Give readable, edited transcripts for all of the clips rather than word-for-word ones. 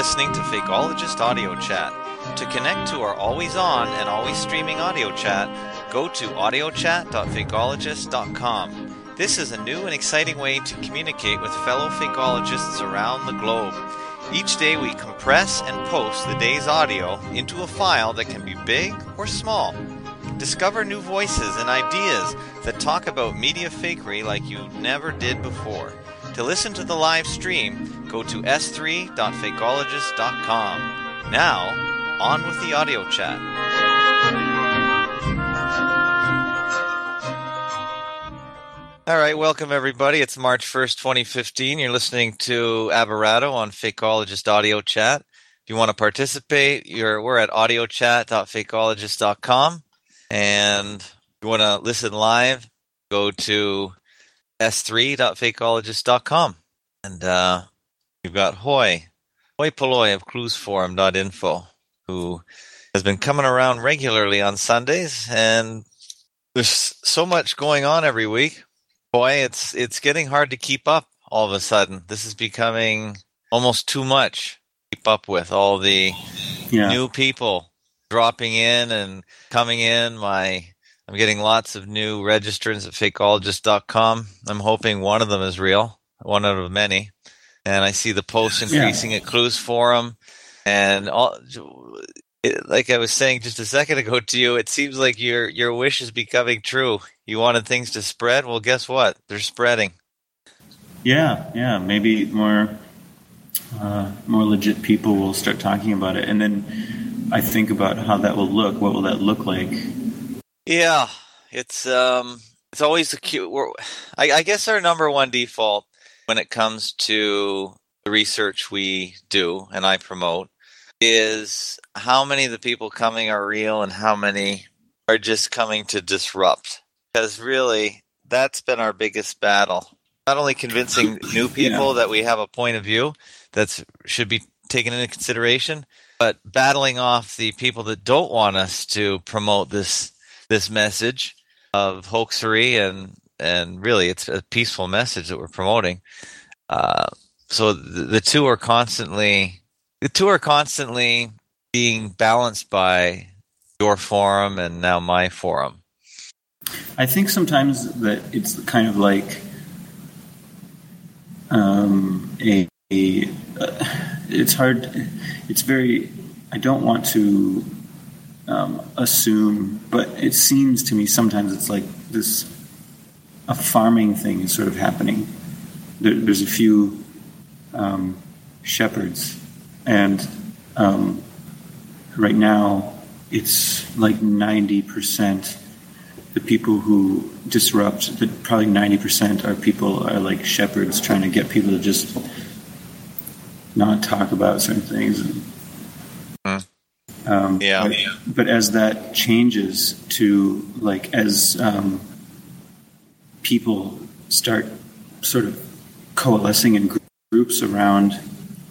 listening to Fakeologist Audio Chat. To connect to our always on and always streaming audio chat, go to audiochat.fakeologist.com. This is a new and exciting way to communicate with fellow fakeologists around the globe. Each day we compress and post the day's audio into a file that can be big or small. Discover new voices and ideas that talk about media fakery like you never did before. To listen to the live stream, go to s3.fakeologist.com. Now, on with the audio chat. All right, welcome everybody. It's March 1st, 2015. You're listening to Aberrato on Fakeologist Audio Chat. If you want to participate, we're at audiochat.fakeologist.com. And if you want to listen live, go to s3.fakeologist.com. And we've got Hoi Polloi of cluesforum.info, who has been coming around regularly on Sundays. And there's so much going on every week. Boy, it's getting hard to keep up all of a sudden. This is becoming almost too much to keep up with all the new people dropping in and coming in. I'm getting lots of new registrants at fakeologist.com. I'm hoping one of them is real, one out of many. And I see the posts increasing at Clues Forum. And like I was saying just a second ago to you, it seems like your wish is becoming true. You wanted things to spread? Well, guess what? They're spreading. Yeah. Maybe more legit people will start talking about it. And then I think about how that will look. What will that look like? Yeah, it's always the cute. I guess our number one default when it comes to the research we do and I promote is how many of the people coming are real and how many are just coming to disrupt. Because really, that's been our biggest battle. Not only convincing new people that we have a point of view that should be taken into consideration, but battling off the people that don't want us to promote this message of hoaxery and really it's a peaceful message that we're promoting. So the two are constantly being balanced by your forum and now my forum. I think sometimes that it's kind of like it's hard. It's very. I don't want to assume, but it seems to me sometimes it's like a farming thing is sort of happening. There's a few shepherds, and right now it's like 90%. The people who disrupt, probably 90% are like shepherds trying to get people to just not talk about certain things. But as that changes to like as people start sort of coalescing in groups around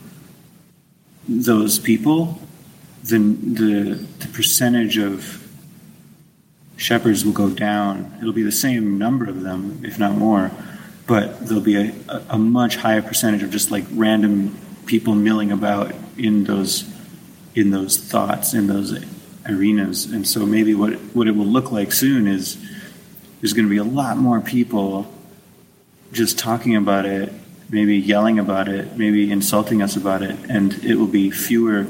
those people, then the percentage of shepherds will go down. It'll be the same number of them, if not more, but there'll be a much higher percentage of just like random people milling about in those thoughts, in those arenas. And so maybe what it will look like soon is there's going to be a lot more people just talking about it, maybe yelling about it, maybe insulting us about it, and it will be fewer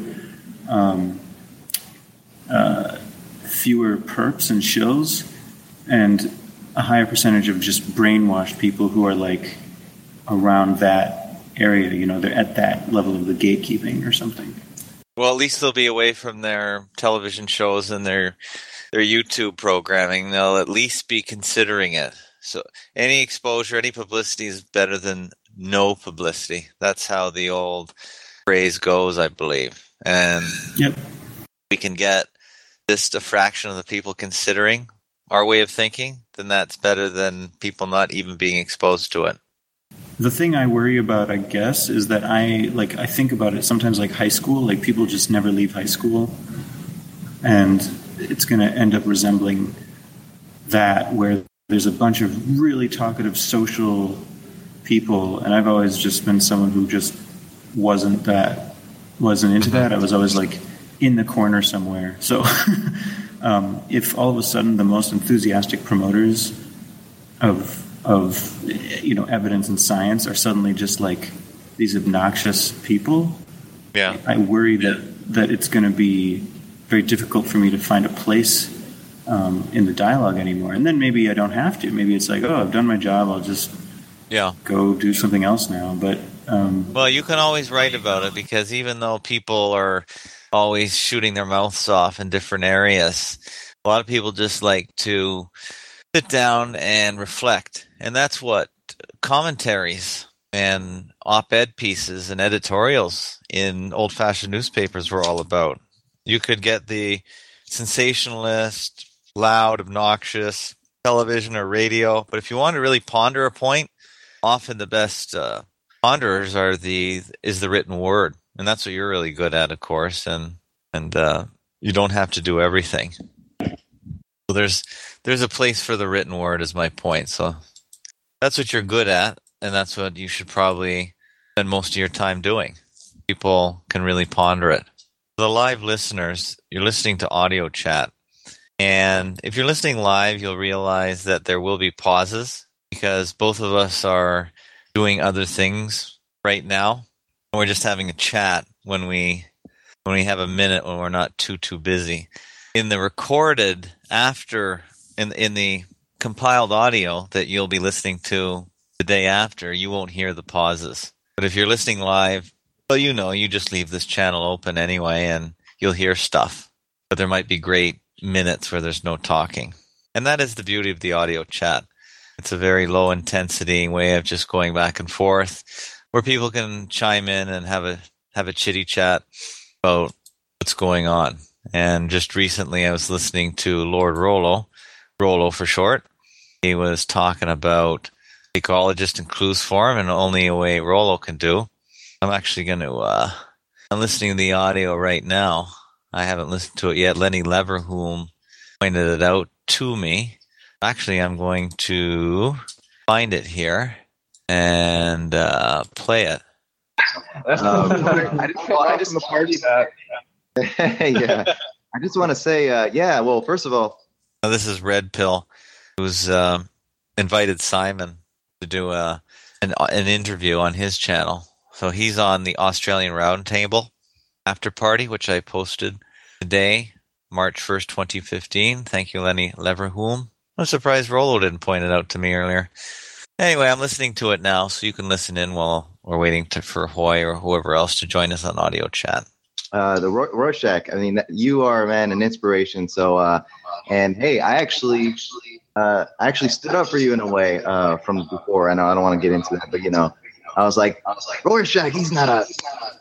perps and shows, and a higher percentage of just brainwashed people who are like around that area. They're at that level of the gatekeeping or something. Well, at least they'll be away from their television shows and their YouTube programming. They'll at least be considering it. So any exposure, any publicity is better than no publicity. That's how the old phrase goes, I believe. And we can get just a fraction of the people considering our way of thinking, then that's better than people not even being exposed to it. The thing I worry about, I guess, is that I think about it sometimes like high school, like people just never leave high school, and it's going to end up resembling that, where there's a bunch of really talkative social people, and I've always just been someone who just wasn't that wasn't into that. I was always like in the corner somewhere. So if all of a sudden the most enthusiastic promoters of evidence and science are suddenly just like these obnoxious people, I worry that it's going to be very difficult for me to find a place in the dialogue anymore. And then maybe I don't have to. Maybe it's like, oh, I've done my job. I'll just go do something else now. But well, you can always write about it, because even though people are always shooting their mouths off in different areas, a lot of people just like to sit down and reflect. And that's what commentaries and op-ed pieces and editorials in old-fashioned newspapers were all about. You could get the sensationalist, loud, obnoxious television or radio, but if you want to really ponder a point, often the best ponderers is the written word, and that's what you're really good at, of course. And you don't have to do everything. So there's a place for the written word, is my point. So that's what you're good at, and that's what you should probably spend most of your time doing. People can really ponder it. The live listeners, you're listening to audio chat, and if you're listening live, you'll realize that there will be pauses, because both of us are doing other things right now. We're just having a chat when we have a minute, when we're not too busy. In the recorded after, in the compiled audio that you'll be listening to the day after, you won't hear the pauses. But if you're listening live, well, you just leave this channel open anyway, and you'll hear stuff. But there might be great minutes where there's no talking. And that is the beauty of the audio chat. It's a very low intensity way of just going back and forth, where people can chime in and have a chitty chat about what's going on. And just recently I was listening to Lord Rollo for short. He was talking about ecologist and clues forum, and only a way Rollo can do. I'm actually going to, I'm listening to the audio right now. I haven't listened to it yet. Lenny Leverhulme pointed it out to me. Actually, I'm going to find it here and play it. I just want to say, well, first of all, this is Red Pill, who's invited Simon to do an interview on his channel. So he's on the Australian Roundtable after party, which I posted today, March 1st, 2015. Thank you, Lenny Leverhulme. I'm surprised Rollo didn't point it out to me earlier. Anyway, I'm listening to it now, so you can listen in while we're waiting for Hoy or whoever else to join us on audio chat. The Rorschach, I mean, you are, man, an inspiration. So, and hey, I actually stood up for you in a way from before. I know I don't want to get into that, but I was like, Rorschach, he's not a,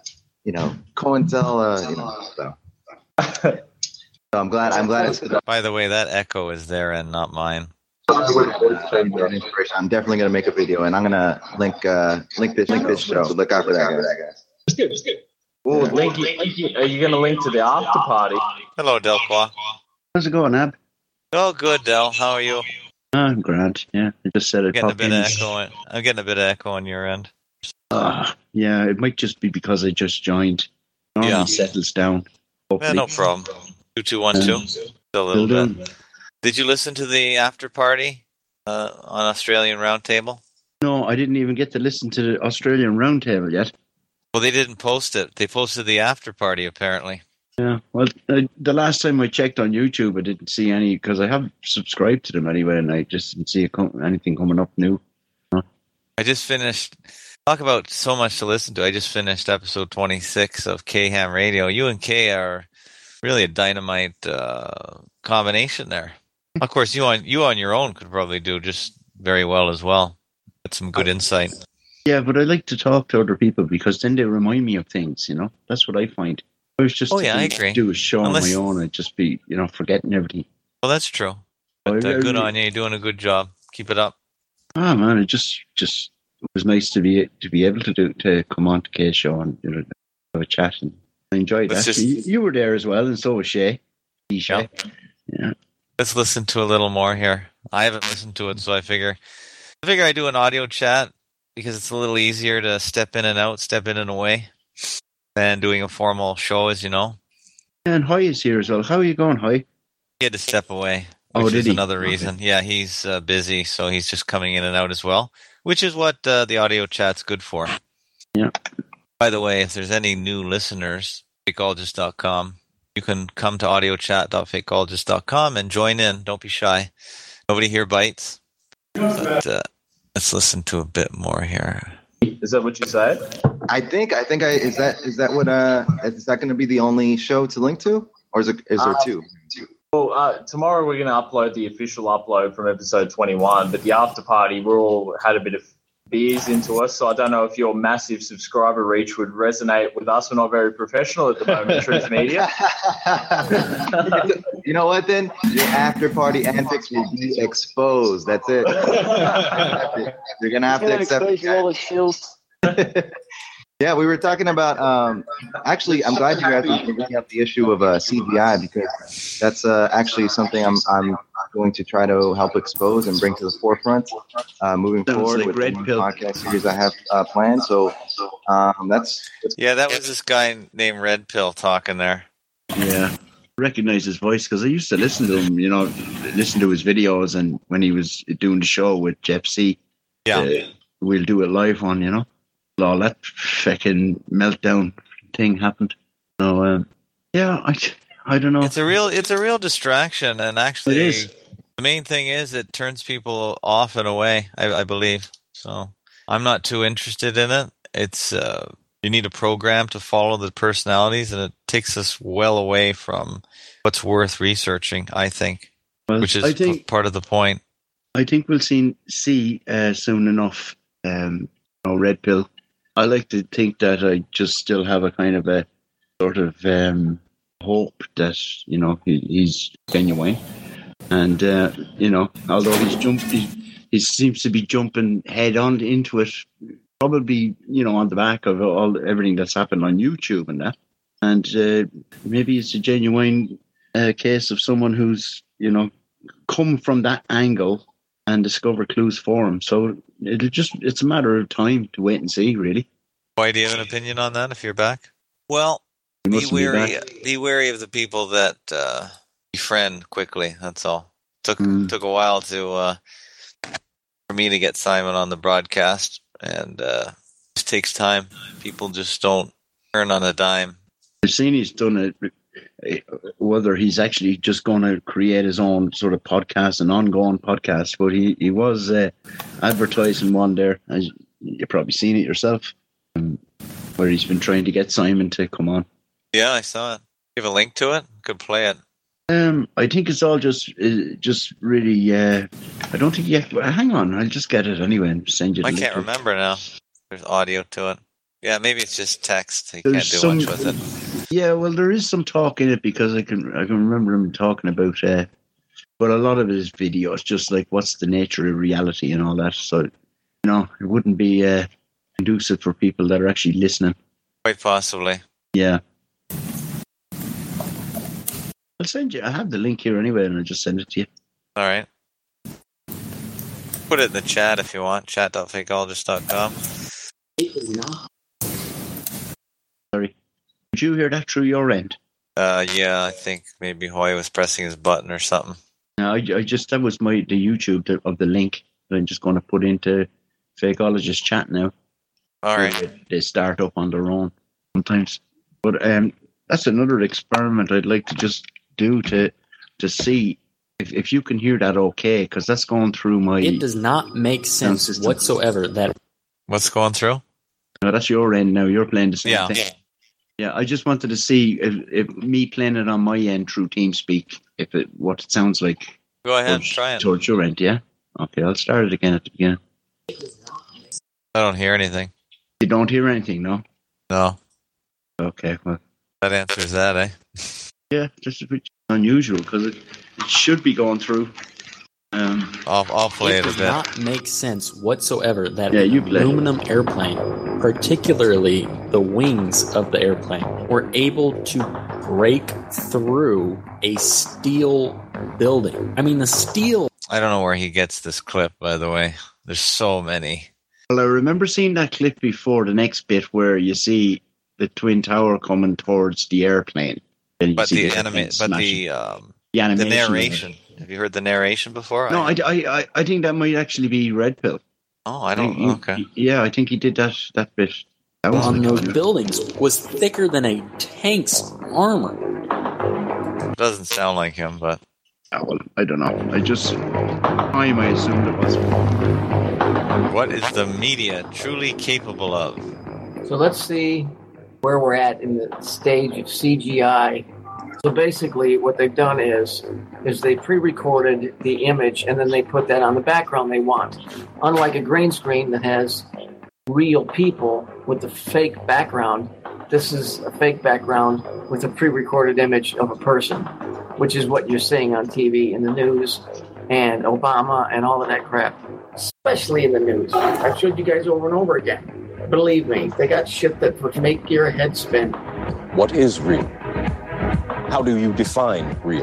COINTEL, so. So I'm glad I stood up. By the way, that echo is there and not mine. I'm definitely gonna make a video, and I'm gonna link this show. So look out for that, guys. It's good. Well, link. Are you gonna link to the after party? Hello, Delqua. How's it going, Ab? Oh, good, Del. How are you? I'm grand. Yeah, I just said it. I'm getting a bit of echo on your end. Yeah, it might just be because I just joined. Normally settles down. Yeah, no problem. 2212. Still a little bit. Did you listen to the after party on Australian Roundtable? No, I didn't even get to listen to the Australian Roundtable yet. Well, they didn't post it. They posted the after party, apparently. Yeah, well, the last time I checked on YouTube, I didn't see any, because I have subscribed to them anyway, and I just didn't see anything coming up new. I just finished, talk about so much to listen to. I just finished episode 26 of K-Ham Radio. You and Kay are really a dynamite combination there. Of course, you on your own could probably do just very well as well. Get some good insight. Yeah, but I like to talk to other people, because then they remind me of things, That's what I find. I was just I agree. Do a show on my own, I'd just be, forgetting everything. Well, that's true. But good on you. You're doing a good job. Keep it up. Ah, man, it just it was nice to be able to come on to Kay's show and have a chat, and I enjoyed that. You were there as well, and so was Shay. Yeah. Yeah. Let's listen to a little more here. I haven't listened to it, so I figure I do an audio chat because it's a little easier to step in and out, step in and away. and doing a formal show, as you know. And Hoy is here as well. How are you going, Hoy? He had to step away, which is another reason. Okay. Yeah, he's busy, so he's just coming in and out as well, which is what the audio chat's good for. Yeah. By the way, if there's any new listeners, fakeologist.com, you can come to audiochat.fakeologist.com and join in. Don't be shy. Nobody here bites. But let's listen to a bit more here. Is that what you said? I think is that what is that going to be the only show to link to, or is there two? Well, tomorrow we're going to upload the official upload from episode 21, but the after party, we're all had a bit of beers into us, so I don't know if your massive subscriber reach would resonate with us. We're not very professional at the moment, Truth Media. You know what, then? Your after party antics will be exposed. That's it. You're going to have to accept it. Yeah, we were talking about, actually, I'm glad you guys are bringing up the issue of CGI, because that's actually something I'm going to try to help expose and bring to the forefront moving forward with the podcast series I have planned. So that's... Yeah, that was this guy named Red Pill talking there. Yeah, I recognize his voice because I used to listen to him, listen to his videos, and when he was doing the show with Jeff C. Yeah. We'll do it live on, all that fucking meltdown thing happened. So yeah, I don't know. It's a real distraction, and actually, it is. The main thing is it turns people off and away. I believe so. I'm not too interested in it. It's you need a program to follow the personalities, and it takes us well away from what's worth researching. I think, which is part of the point. I think we'll see soon enough. Red Pill. I like to think that I just still have a kind of a sort of hope that he's genuine, and although he seems to be jumping head on into it, probably on the back of everything that's happened on YouTube and that, and maybe it's a genuine case of someone who's come from that angle and discover clues for him. So it's a matter of time to wait and see, really. Why do you have an opinion on that if you're back? Well, be wary of the people that befriend quickly. That's all. Took a while for me to get Simon on the broadcast, and it just takes time. People just don't turn on a dime. I've seen he's done it. Whether he's actually just going to create his own sort of podcast, an ongoing podcast, but he was advertising one there, as you've probably seen it yourself, where he's been trying to get Simon to come on. Yeah, I saw it. You have a link to it? Could play it. I think it's all just really. I don't think you have to. Hang on, I'll just get it anyway and send you. I can't remember now. There's audio to it. Yeah, maybe it's just text. You can't do much with it. Yeah, well, there is some talk in it because I can remember him talking about, but a lot of his videos, just like what's the nature of reality and all that. So, it wouldn't be conducive for people that are actually listening. Quite possibly. Yeah. I'll send you. I have the link here anyway, and I'll just send it to you. All right. Put it in the chat if you want. Chat.fakeologist.com. Sorry. Did you hear that through your end? Yeah, I think maybe Hoy was pressing his button or something. No, that was the YouTube of the link that I'm just going to put into Fakeologist chat now. All right. They start up on their own sometimes. But that's another experiment I'd like to just do to see if you can hear that okay, because that's going through my... It does not make sense whatsoever that... What's going through? No, that's your end now. You're playing the same thing. Yeah, I just wanted to see if me playing it on my end through TeamSpeak, what it sounds like. Go ahead, try it. Towards your end, yeah? Okay, I'll start it again at the beginning. I don't hear anything. You don't hear anything, no? No. Okay, well. That answers that, eh? Yeah, just a bit unusual, because it should be going through. I'll play it a bit. It does not make sense whatsoever that aluminum airplane, particularly the wings of the airplane, were able to break through a steel building. I mean, the steel... I don't know where he gets this clip, by the way. There's so many. Well, I remember seeing that clip before, the next bit where you see the Twin Tower coming towards the airplane. Then you But see the animation. narration. Have you heard the narration before? No, I think that might actually be Red Pill. Oh, I don't. Okay. Yeah, I think he did that bit. That was On those buildings was thicker than a tank's armor. Doesn't sound like him, but well, I don't know. I assumed it was. What is the media truly capable of? So let's see where we're at in the stage of CGI. So basically what they've done is they pre-recorded the image and then they put that on the background they want. Unlike a green screen that has real people with the fake background, this is a fake background with a pre-recorded image of a person, which is what you're seeing on TV in the news and Obama and all of that crap, especially in the news. I've showed you guys over and over again. Believe me, they got shit that would make your head spin. What is real? How do you define real?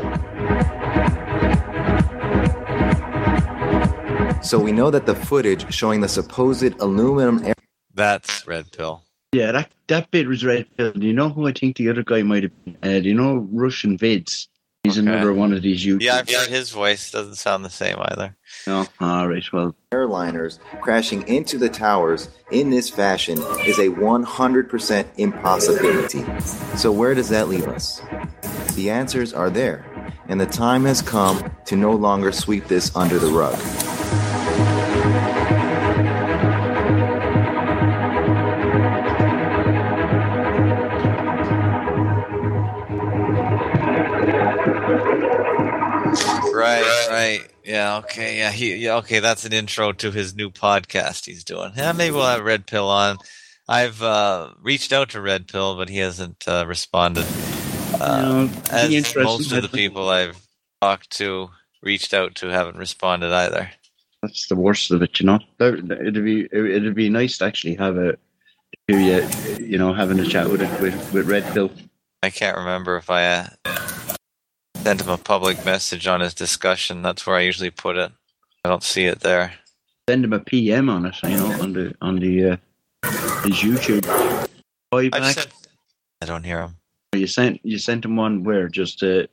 So we know that the footage showing the supposed aluminum... That's Red Pill. Yeah, that bit was Red Pill. Do you know who I think the other guy might have been? Do you know Russian Vids? He's another one of these YouTubers. Yeah, I've heard his voice. Doesn't sound the same either. No? All right, well. Airliners crashing into the towers in this fashion is a 100% impossibility. So where does that leave us? The answers are there, and the time has come to no longer sweep this under the rug. Right. Yeah, okay. Okay, that's an intro to his new podcast he's doing. Yeah, maybe we'll have Red Pill on. I've reached out to Red Pill, but he hasn't responded. As most of the people I've talked to, reached out to, haven't responded either. That's the worst of it, you know. It'd be nice to actually have having a chat with Red Pill. I can't remember if I sent him a public message on his discussion. That's where I usually put it. I don't see it there. Send him a PM on it, on his YouTube. I don't hear him. You sent him one where? Just Red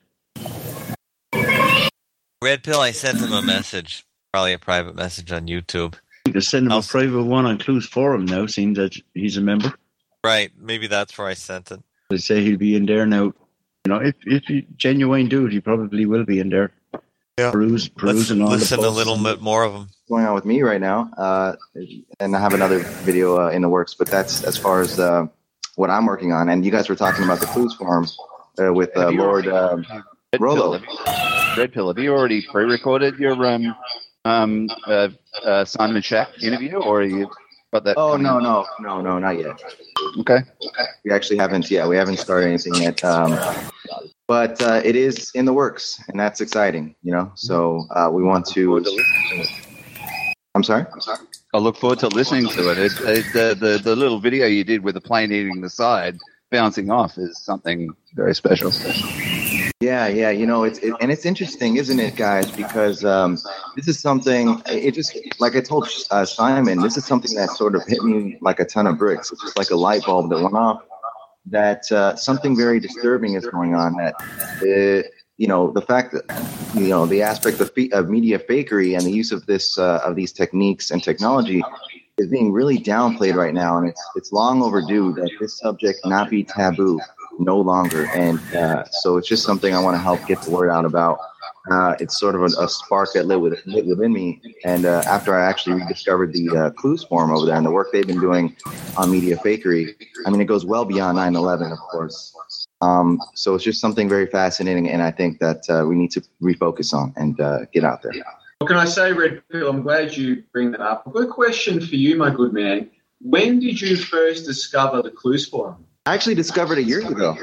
Pill, I sent him a message. Probably a private message on YouTube. You can send him a private one on Clues Forum now, seeing that he's a member. Right, maybe that's where I sent it. They say he'll be in there now. You know, if he's genuine dude, he probably will be in there. Yeah. Perusing all the listen a little bit more of them. Going on with me right now, and I have another video in the works, but that's as far as what I'm working on. And you guys were talking about the Clues Forum with Lord Rolo. Red Pill, have you already pre-recorded your Simon Shack interview, or are you got that? Oh, no, not yet. Okay. We actually haven't started anything yet. But it is in the works, and that's exciting, you know. So we want to. I'm sorry. I look forward to listening to it. The little video you did with the plane eating the side, bouncing off, is something very special. Yeah. You know, it's interesting, isn't it, guys? Because this is something. It just, like I told Simon, this is something that sort of hit me like a ton of bricks. It's just like a light bulb that went off. That something very disturbing is going on. That the fact that the aspect of media fakery and the use of these techniques and technology is being really downplayed right now, and it's long overdue that this subject not be taboo no longer. And so it's just something I want to help get the word out about. It's sort of a spark that lit within me. And after I actually rediscovered the Clues Forum over there and the work they've been doing on media fakery, I mean, it goes well beyond 9/11, of course. So it's just something very fascinating, and I think that we need to refocus on and get out there. Well, can I say, Red Pill, I'm glad you bring that up. I've got a question for you, my good man. When did you first discover the Clues Forum? I actually discovered it years ago,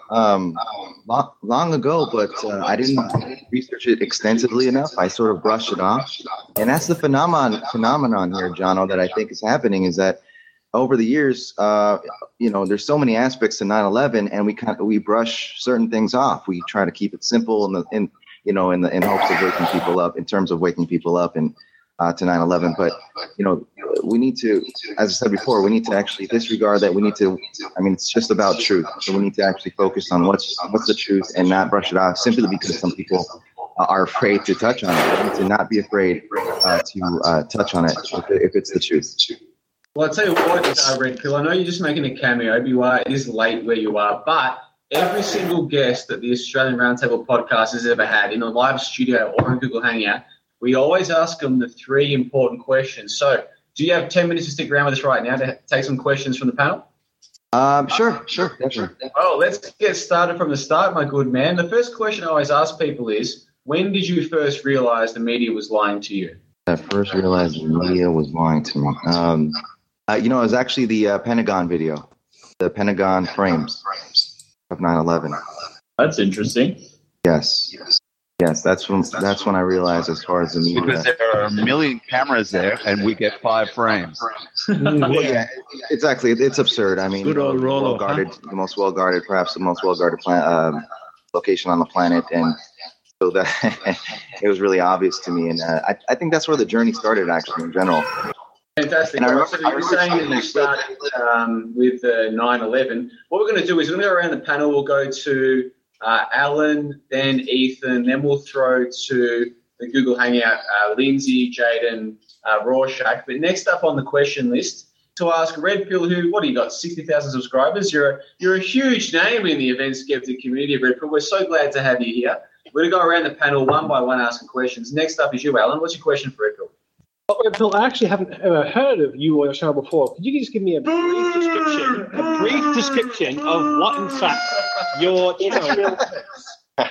long ago, but I didn't research it extensively enough. I sort of brushed it off, and that's the phenomenon here, Jono, that I think is happening is that over the years, there's so many aspects to 9/11, and we brush certain things off. We try to keep it simple in hopes of waking people up, in terms of waking people up, and to 9/11. But we need to, as I said before, we need to actually disregard that. We need to. I mean, it's just about truth. So we need to actually focus on what's the truth and not brush it off simply because some people are afraid to touch on it. We need to not be afraid to touch on it if it's the truth. Well, I'll tell you what, Red Pill, I know you're just making a cameo. It is late where you are, but every single guest that the Australian Roundtable podcast has ever had in a live studio or in Google Hangout, we always ask them the 3 important questions. So do you have 10 minutes to stick around with us right now to take some questions from the panel? Sure, definitely. Oh, let's get started from the start, my good man. The first question I always ask people is, when did you first realize the media was lying to you? I first realized the media was lying to me. It was actually the Pentagon video, the Pentagon frames of 9/11. That's interesting. Yes, that's when I realized, as far as the media, because there are a million cameras there, and we get 5 frames. Well, yeah, exactly. It's absurd. I mean, Good old Rollo, the most well guarded, perhaps the most well guarded location on the planet, and so that it was really obvious to me. And I think that's where the journey started, actually, in general. Fantastic. And so you were saying that you started with 9/11. What we're going to do is we're going to go around the panel. We'll go to Alan, then Ethan, then we'll throw to the Google Hangout Lindsay, Jaden, Rorschach. But next up on the question list to ask Red Pill, who, what do you got, 60,000 subscribers? You're a huge name in the event skeptic community, Red Pill. We're so glad to have you here. We're going to go around the panel one by one asking questions. Next up is you, Alan. What's your question for Red Pill? Well, Red Pill, I actually haven't ever heard of you or your channel before. Could you just give me a brief description of what, in fact, your channel is?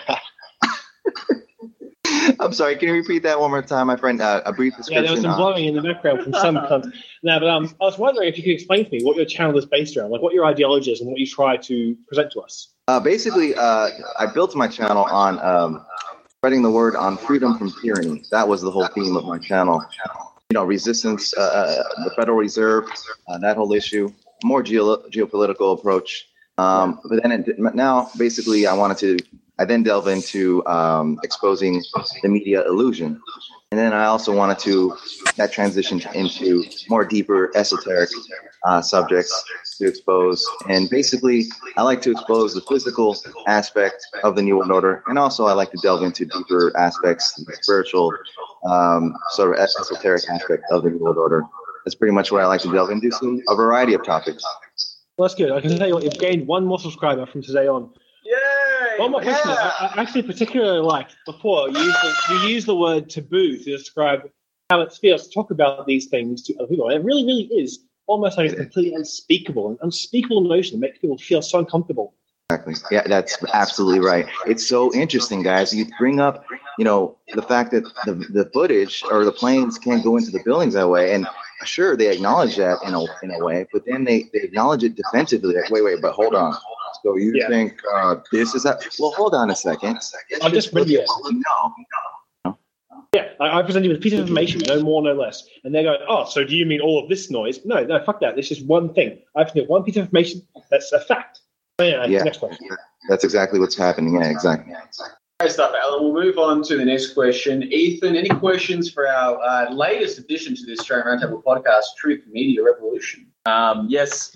I'm sorry, can you repeat that one more time, my friend? A brief description. Yeah, there was some blowing in the background from some cunt. No, but I was wondering if you could explain to me what your channel is based around, like what your ideology is and what you try to present to us. Basically, I built my channel on spreading the word on freedom from tyranny. That was the whole theme of my channel. Resistance, the Federal Reserve, that whole issue, more geopolitical approach. But then now, basically, I then delve into exposing the media illusion. And then I also wanted that transitioned into more deeper esoteric subjects to expose. And basically, I like to expose the physical aspect of the New World Order. And also I like to delve into deeper aspects, the spiritual, sort of esoteric aspect of the New World Order. That's pretty much what I like to delve into, a variety of topics. Well, that's good. I can tell you what, you've gained one more subscriber from today on. Yay! One more question I actually particularly liked before. You used the word taboo to describe how it feels to talk about these things to other people. And it really, really is almost like a completely unspeakable notion that makes people feel so uncomfortable. Exactly. Yeah, that's absolutely right. It's so interesting, guys. You bring up, the fact that the footage or the planes can't go into the buildings that way. And sure, they acknowledge that in a way, but then they acknowledge it defensively. Like, wait, but hold on. So you think this is that? Well, hold on a second. I'll just bring you. No. Yeah, I present you with a piece of information, no more, no less. And they go, oh, so do you mean all of this noise? No, fuck that. This is one thing. I present one piece of information that's a fact. Yeah. Next question. That's exactly what's happening. Yeah, exactly. Great stuff, Alan. We'll move on to the next question. Ethan, any questions for our latest addition to the Australian Roundtable podcast, Truth Media Revolution? Yes.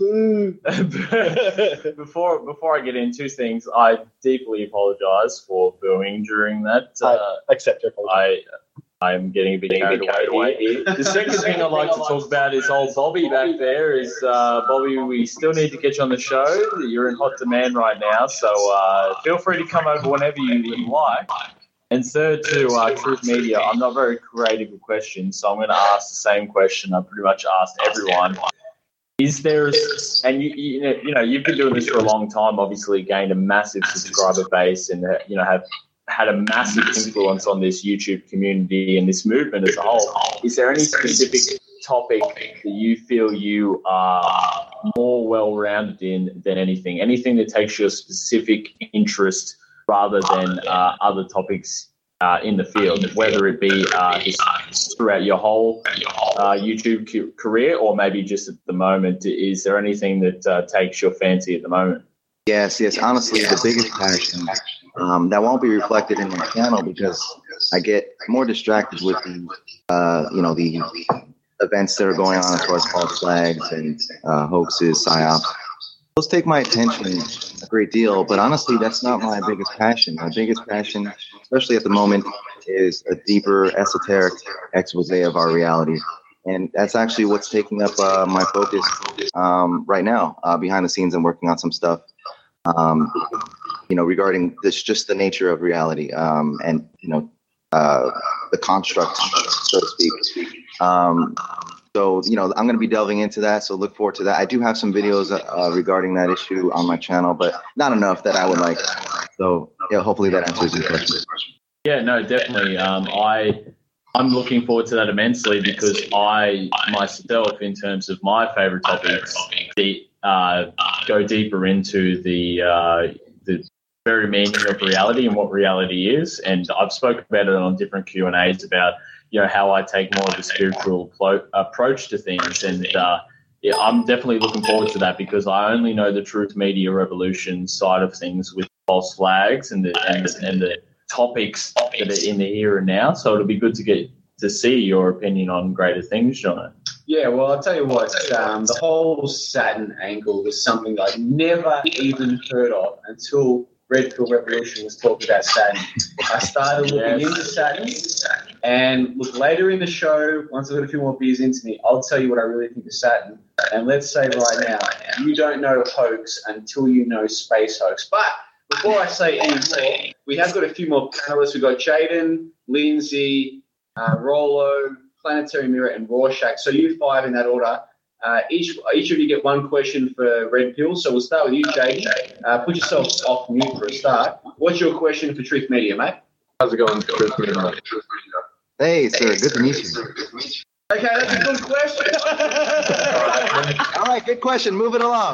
Before I get into things, I deeply apologise for booing during that. Accept your apology. I'm getting a bit carried away. The second thing I'd like to talk about is old Bobby back there. Bobby, we still need to get you on the show. You're in hot demand right now, so feel free to come over whenever you like. And third, to Truth Media, I'm not very creative with questions, so I'm going to ask the same question I pretty much asked everyone. Is there, and you've been doing this for a long time, obviously gained a massive subscriber base and have had a massive influence on this YouTube community and this movement as a whole. Is there any specific topic that you feel you are more well-rounded in than anything? Anything that takes your specific interest rather than other topics in the field, whether it be throughout your whole YouTube career or maybe just at the moment? Is there anything that takes your fancy at the moment? Yes. Honestly, the biggest passion that won't be reflected in my channel because I get more distracted with the the events that are going on as far as false flags and hoaxes, psyops. Those take my attention a great deal, but honestly, that's not my biggest passion. My biggest passion, especially at the moment, is a deeper, esoteric expose of our reality. And that's actually what's taking up my focus right now. Behind the scenes, I'm working on some stuff, regarding this, just the nature of reality, and the construct, so to speak. So, I'm going to be delving into that. So look forward to that. I do have some videos regarding that issue on my channel, but not enough that I would like. So, hopefully that answers your question. Yeah, no, definitely. I'm looking forward to that immensely because I myself, in terms of my favorite topics, go deeper into the very meaning of reality and what reality is. And I've spoken about it on different Q&As about, how I take more of a spiritual approach to things. And I'm definitely looking forward to that because I only know the truth media revolution side of things with false flags and the topics that are in the here and now. So it'll be good to get to see your opinion on greater things, John. Yeah, well, I'll tell you what, the whole Saturn angle was something that I'd never even heard of until Red Pill Revolution was talking about Saturn. I started looking into Saturn, and look, later in the show, once I've got a few more beers into me, I'll tell you what I really think of Saturn. And let's say right now, you don't know hoax until you know space hoax. But before I say any more, we have got a few more panelists. We've got Jaden, Lindsay, Rollo, Planetary Mirror, and Rorschach. So you five in that order. Each of you get one question for Red Pill. So we'll start with you, Jaden. Put yourself off mute for a start. What's your question for Truth Media, mate? How's it going, Truth Media? Hey, sir. Good to meet you. Okay, that's a good question. All right, good question. Moving along.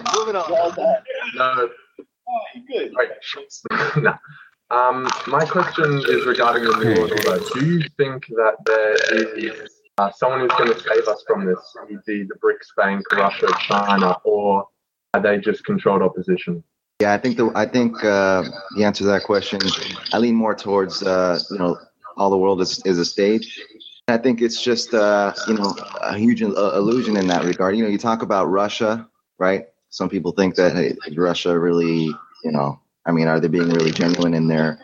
No. Oh, good. No. My question is regarding the New World Order. Do you think that there is someone who's going to save us from this, e.g. the BRICS Bank, Russia, China, or are they just controlled opposition? Yeah, I think the answer to that question, I lean more towards all the world is a stage. I think it's just a huge illusion in that regard. You talk about Russia, right? Some people think that Russia really, are they being really genuine in their,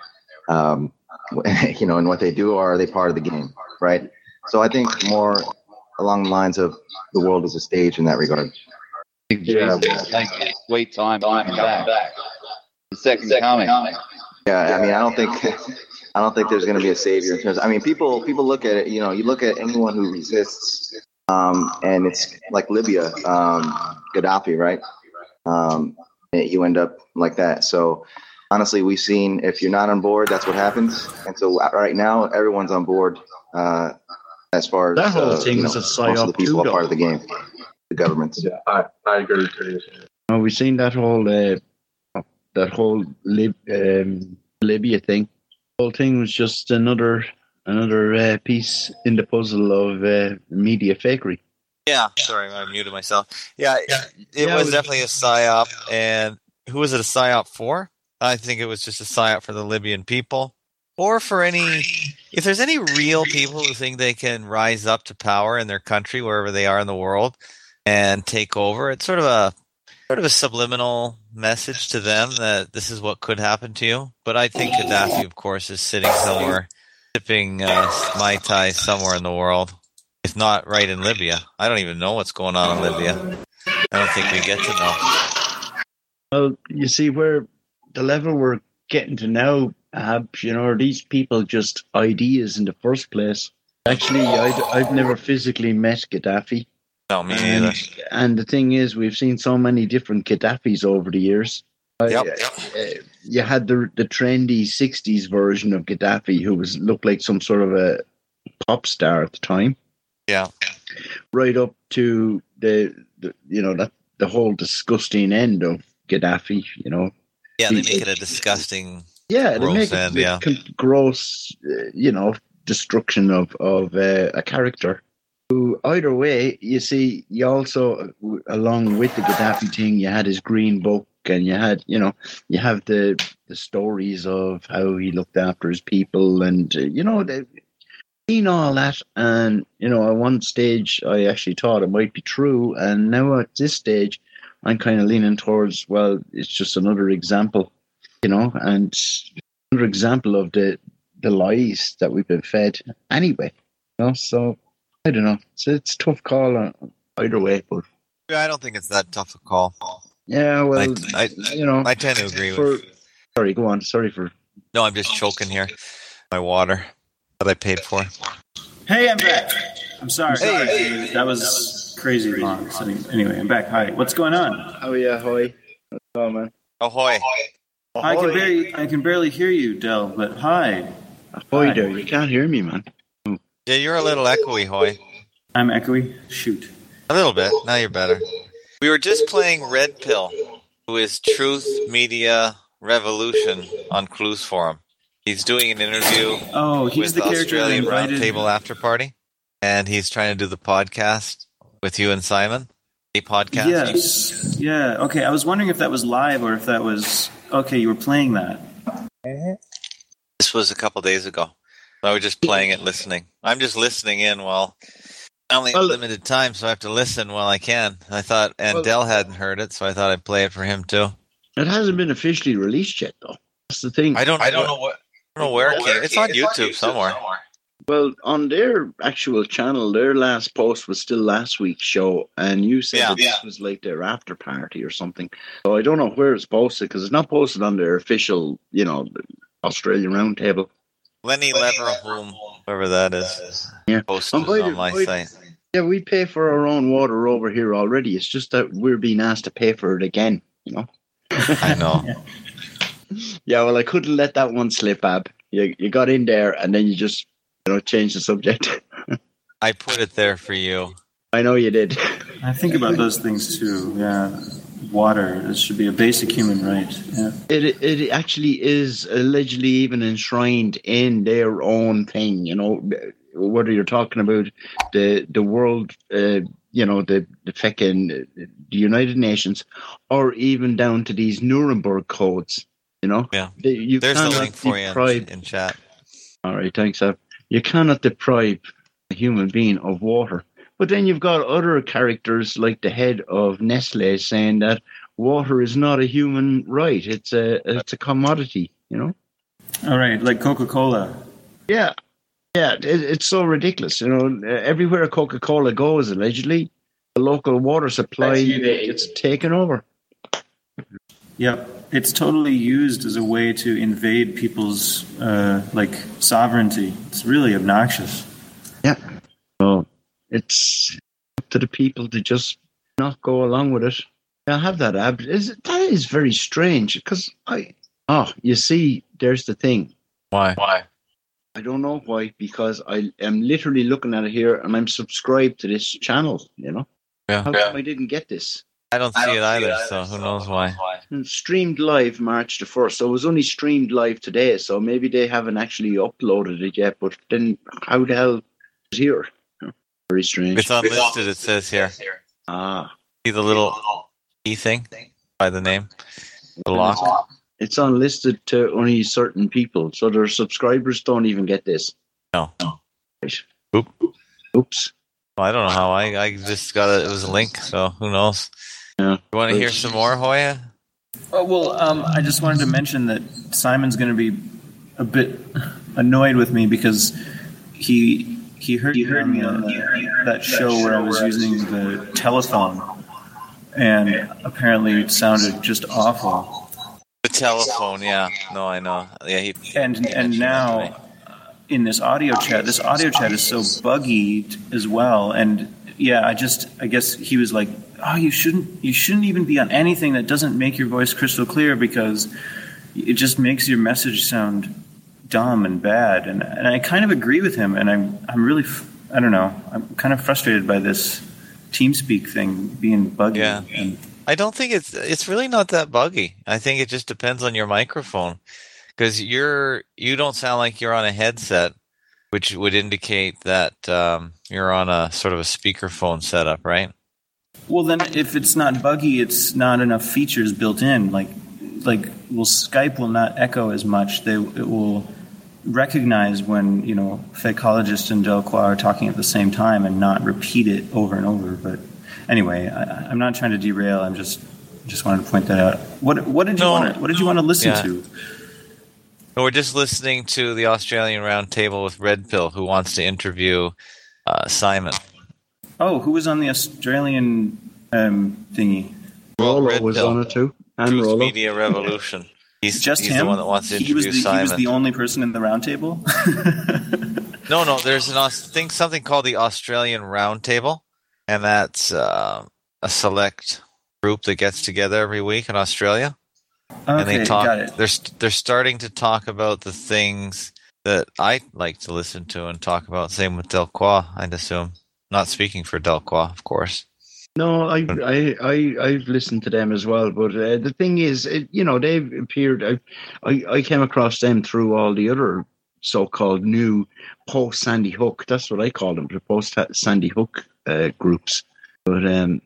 in what they do, or are they part of the game, right? So I think more along the lines of the world is a stage in that regard. Yeah, sweet time coming back. The second coming. Yeah, I don't think there's going to be a savior in terms. People look at it. You look at anyone who resists, and it's like Libya, Gaddafi, right? You end up like that. So honestly, we've seen if you're not on board, that's what happens. And so right now, everyone's on board. As far as that whole thing is a psyop. Most of the people are part of the game, the governments. Yeah, I agree with you. We've seen that whole Libya thing. The whole thing was just another piece in the puzzle of media fakery. Yeah, sorry, I muted myself. Yeah, it was definitely a psyop. And who was it a psyop for? I think it was just a psyop for the Libyan people. Or for if there's any real people who think they can rise up to power in their country, wherever they are in the world, and take over, it's sort of a subliminal message to them that this is what could happen to you. But I think Gaddafi, of course, is sitting somewhere, sipping Mai Tai somewhere in the world, if not right in Libya. I don't even know what's going on in Libya. I don't think we get to know. Well, you see, where the level we're getting to now, are these people just ideas in the first place? Actually, I've never physically met Gaddafi. No, me neither. And the thing is, we've seen so many different Gaddafis over the years. You had the trendy 60s version of Gaddafi, who looked like some sort of a pop star at the time. Yeah. Right up to the whole disgusting end of Gaddafi, Yeah, they make it a disgusting... Yeah, they make it gross, destruction of a character. Who, either way, you see, you also, along with the Gaddafi thing, you had his green book, and you have the stories of how he looked after his people, and they've seen all that. And at one stage, I actually thought it might be true, and now at this stage, I'm kind of leaning towards, well, it's just another example, and another example of the lies that we've been fed anyway. So I don't know. It's a tough call either way, but I don't think it's that tough a call. Yeah, well, I tend to agree with. Sorry, go on. Sorry for. No, I'm just choking here. My water that I paid for. Hey, I'm back. I'm sorry. Hey. That was crazy long. So anyway, I'm back. Hi. What's going on? Oh yeah, ahoy. What's going on, man? Ahoy. I can barely hear you, Del. But hi. Ahoy there. You can't hear me, man. Yeah, you're a little echoey, Hoy. I'm echoey? Shoot. A little bit. Now you're better. We were just playing Red Pill, who is Truth Media Revolution on Clues Forum. He's doing an interview he's the Australian Roundtable After Party, and he's trying to do the podcast with you and Simon. A podcast? Yes. Yeah. Okay, I was wondering if that was live or if that was... Okay, you were playing that. This was a couple days ago. I was just playing it, listening. I'm just listening in while... I only have limited time, so I have to listen while I can. I thought, and Del hadn't heard it, so I thought I'd play it for him too. It hasn't been officially released yet, though. That's the thing. I don't know where it came. It's on YouTube somewhere. Well, on their actual channel, their last post was still last week's show, and you said that this was like their after party or something. So I don't know where it's posted, because it's not posted on their official, Australian Roundtable. Lenny Leverhulme, whoever that is, posted on my site. Yeah, we pay for our own water over here already. It's just that we're being asked to pay for it again, I know. Yeah, well, I couldn't let that one slip, Ab. You got in there, and then you just, changed the subject. I put it there for you. I know you did. I think about those things too, yeah. Water, it should be a basic human right. Yeah. It actually is allegedly even enshrined in their own thing, whether you're talking about the world, the fucking the United Nations, or even down to these Nuremberg codes, Yeah. There's the link for you in chat. All right, thanks, Ab. You cannot deprive a human being of water. But then you've got other characters like the head of Nestle saying that water is not a human right. It's a commodity, All right, like Coca-Cola. Yeah. Yeah, it's so ridiculous. Everywhere Coca-Cola goes, allegedly, the local water supply gets taken over. Yep. It's totally used as a way to invade people's sovereignty. It's really obnoxious. Yeah. So it's up to the people to just not go along with it. I have that, Ab. That is very strange because you see, there's the thing. Why? I don't know why, because I am literally looking at it here and I'm subscribed to this channel, Yeah. How come I didn't get this? I don't see it either, so who knows why. Streamed live March the 1st, so it was only streamed live today, so maybe they haven't actually uploaded it yet, but then how the hell is it here? Very strange. It's unlisted, it says here. See the little E thing by the name? The lock? It's unlisted to only certain people, so their subscribers don't even get this. No. Right. Oops. Well, I don't know how. I just got it. It was a link, so who knows? Yeah. You want to hear some more, Hoya? Oh, well, I just wanted to mention that Simon's going to be a bit annoyed with me because he heard me on that show where I was using the telephone, and apparently it sounded just awful. The telephone, yeah. No, I know. Yeah, and now in this audio chat is so buggy as well, and yeah, I guess he was like, oh, you shouldn't even be on anything that doesn't make your voice crystal clear because it just makes your message sound dumb and bad, and I kind of agree with him, and I'm really, I don't know, I'm kind of frustrated by this TeamSpeak thing being buggy. Yeah. And I don't think it's really not that buggy. I think it just depends on your microphone, because you don't sound like you're on a headset, which would indicate that you're on a sort of a speakerphone setup, right? Well, then if it's not buggy, it's not enough features built in. Skype will not echo as much. It will recognize when, Fakeologist and Delacroix are talking at the same time and not repeat it over and over. But anyway, I'm not trying to derail. I'm just wanted to point that out. What did you want to listen to? We're just listening to the Australian Roundtable with Red Pill, who wants to interview Simon. Oh, who was on the Australian thingy? Rollo was on it too. And Truth Rollo. Media Revolution. He's him? the one that wants to interview Simon. He was the only person in the roundtable? No. There's something called the Australian Roundtable, and that's a select group that gets together every week in Australia. And they talk. Got it. They're starting to talk about the things that I like to listen to and talk about. Same with Delacroix, I'd assume. Not speaking for Delacroix, of course. No, I've listened to them as well. But the thing is, they've appeared. I came across them through all the other so-called new post-Sandy Hook. That's what I call them, the post-Sandy Hook groups. But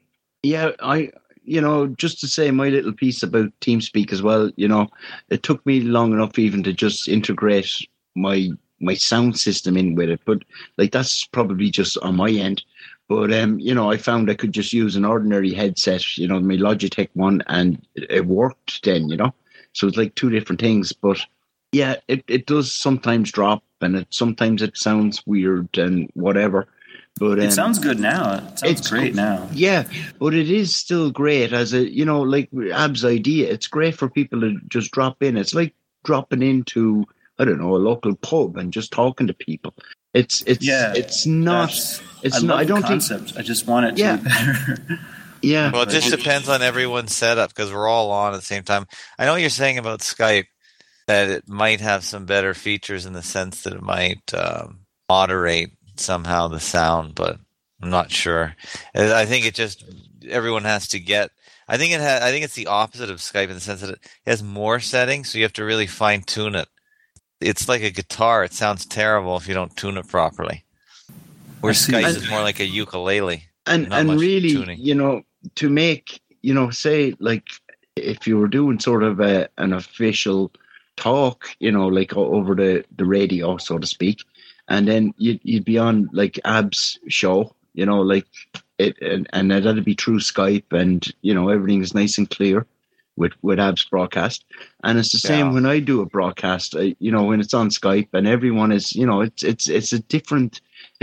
just to say my little piece about TeamSpeak as well, it took me long enough even to just integrate my sound system in with it. But that's probably just on my end. But, I found I could just use an ordinary headset, my Logitech one, and it worked then, So it's like two different things. But yeah, it does sometimes drop, and sometimes it sounds weird and whatever. But it sounds good now. It sounds great now. Yeah, but it is still great as a, like Ab's idea. It's great for people to just drop in. It's like dropping into, I don't know, a local pub and just talking to people. It's not. I don't concept. I just want it to be better. Yeah. Well, it just depends on everyone's setup because we're all on at the same time. I know what you're saying about Skype, that it might have some better features in the sense that it might moderate somehow the sound, but I'm not sure. I think everyone has to get. I think it's the opposite of Skype in the sense that it has more settings, so you have to really fine tune it. It's like a guitar; it sounds terrible if you don't tune it properly. Where Skype is more like a ukulele, and really, tuning. To make say like if you were doing sort of an official talk, like over the radio, so to speak. And then you'd be on like Ab's show, like it, and that'd be through Skype, and everything is nice and clear with Ab's broadcast. And it's the same when I do a broadcast, when it's on Skype, and everyone is, it's a different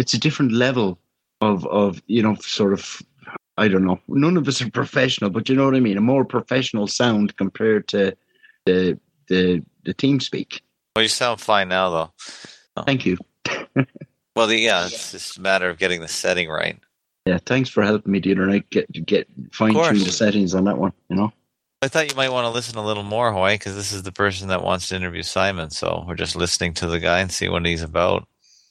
level of sort of, I don't know. None of us are professional, but you know what I mean. A more professional sound compared to the TeamSpeak. Well, you sound fine now, though. Oh. Thank you. Well, it's just a matter of getting the setting right. Yeah, thanks for helping me the other night get fine-tune the settings on that one, I thought you might want to listen a little more, Hoy, because this is the person that wants to interview Simon, so we're just listening to the guy and see what he's about.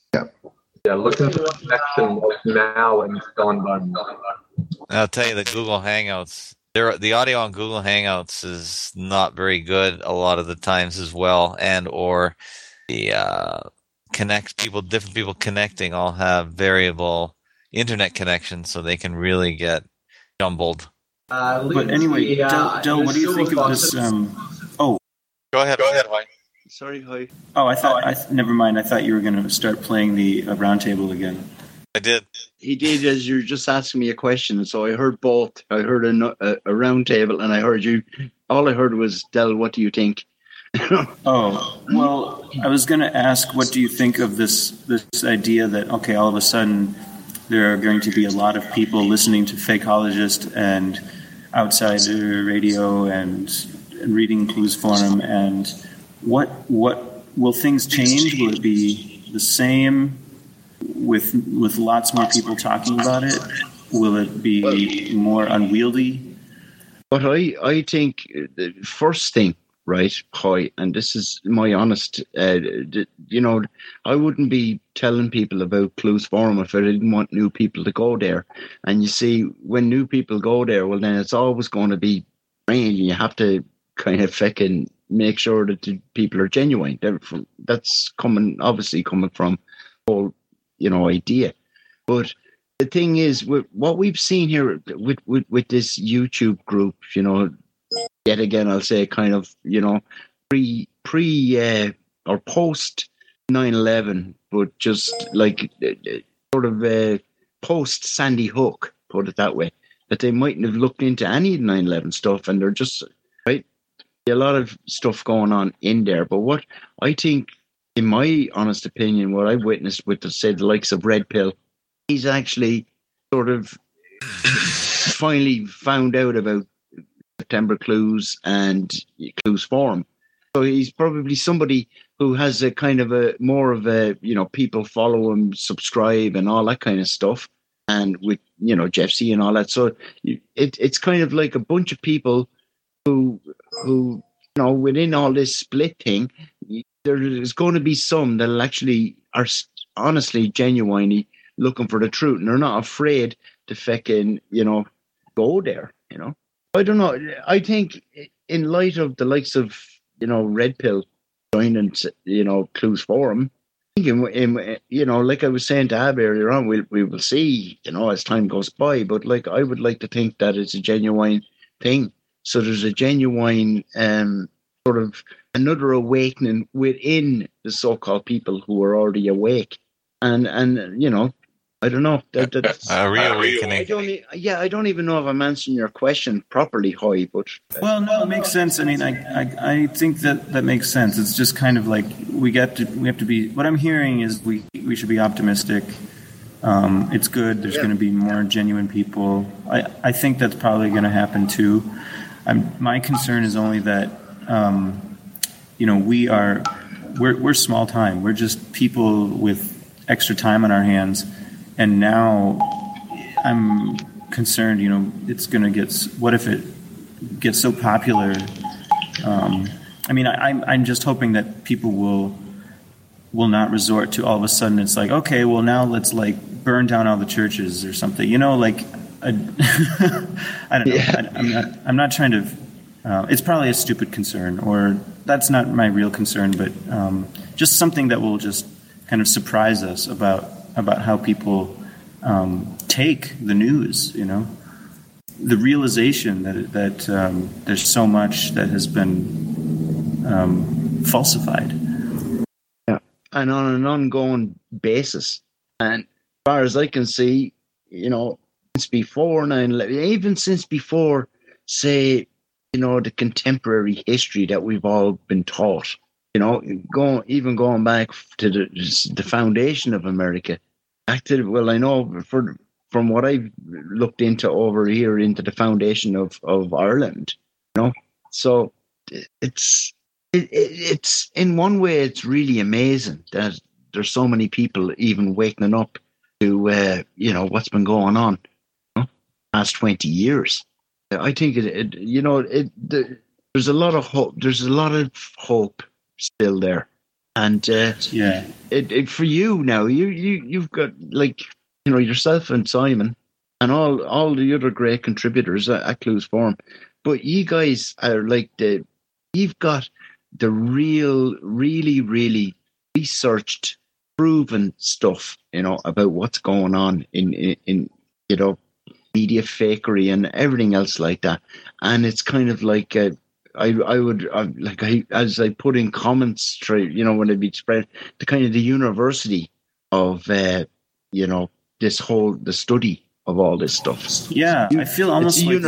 Yeah, looking for a connection of now and gone. I'll tell you, the Google Hangouts, the audio on Google Hangouts is not very good a lot of the times as well, and or the different people connecting all have variable internet connections, so they can really get jumbled. But anyway, Del, what do you think of this? Go ahead, Hoy. Sorry, Hoy. Oh, I thought. Never mind. I thought you were going to start playing the roundtable again. I did. He did, as you're just asking me a question, so I heard both. I heard a roundtable, and I heard you. All I heard was, Del, what do you think? Oh, well, I was going to ask, what do you think of this idea that, okay, all of a sudden there are going to be a lot of people listening to Fakeologist and Outsider Radio and reading Clues Forum, and what will things change? Will it be the same with lots more people talking about it? Will it be more unwieldy? But I think the first thing, right, Hoy, and this is my honest, I wouldn't be telling people about Clues Forum if I didn't want new people to go there. And you see, when new people go there, well, then it's always going to be brain. You have to kind of fucking make sure that the people are genuine. That's obviously coming from whole, idea. But the thing is, what we've seen here with this YouTube group, you know, yet again, I'll say kind of, you know, pre or post 9/11, but just like sort of post Sandy Hook, put it that way, that they mightn't have looked into any 9/11 stuff, and they're just right. A lot of stuff going on in there, but what I think, in my honest opinion, what I've witnessed with the likes of Red Pill, he's actually sort of finally found out about September Clues and Clues Forum. So he's probably somebody who has a kind of a more of a, you know, people follow him, subscribe and all that kind of stuff. And with, you know, Jeff C and all that. So it's kind of like a bunch of people who, you know, within all this split thing, there is going to be some that actually are honestly, genuinely looking for the truth, and they're not afraid to fucking, you know, go there, you know. I don't know. I think in light of the likes of, you know, Red Pill joining, you know, Clues Forum, I think you know, like I was saying to Ab earlier on, we will see, you know, as time goes by, but like I would like to think that it's a genuine thing. So there's a genuine sort of another awakening within the so-called people who are already awake. And you know, I don't know. That's a reawakening. I don't even know if I'm answering your question properly, Hoy, but... Well, no, it makes sense. I mean, I think that makes sense. It's just kind of like we have to be... What I'm hearing is we should be optimistic. It's good. There's going to be more genuine people. I think that's probably going to happen too. My concern is only that, you know, we're small time. We're just people with extra time on our hands. And now I'm concerned, you know, it's going to get, what if it gets so popular? I mean, I'm just hoping that people will not resort to all of a sudden it's like, okay, well now let's like burn down all the churches or something, you know, like, I don't know. Yeah. I'm not trying to, it's probably a stupid concern, or that's not my real concern, but just something that will just kind of surprise us about how people take the news, you know, the realization that there's so much that has been falsified. Yeah, and on an ongoing basis. And as far as I can see, you know, since before 9/11, even since before, say, you know, the contemporary history that we've all been taught, you know, going back to the foundation of America. Well, I know from what I've looked into over here into the foundation of Ireland, you know, so it's in one way it's really amazing that there's so many people even waking up to you know, what's been going on, you know, past 20 years. I think there's a lot of hope. There's a lot of hope still there. And for you now, you've got, like, you know, yourself and Simon and all the other great contributors at Clues Forum, but you guys are like you've got the really researched, proven stuff, you know, about what's going on in you know, media fakery and everything else like that, and it's kind of like as I put in comments, you know, when it'd be spread, the kind of the university of, you know, the study of all this stuff. Yeah, I feel almost like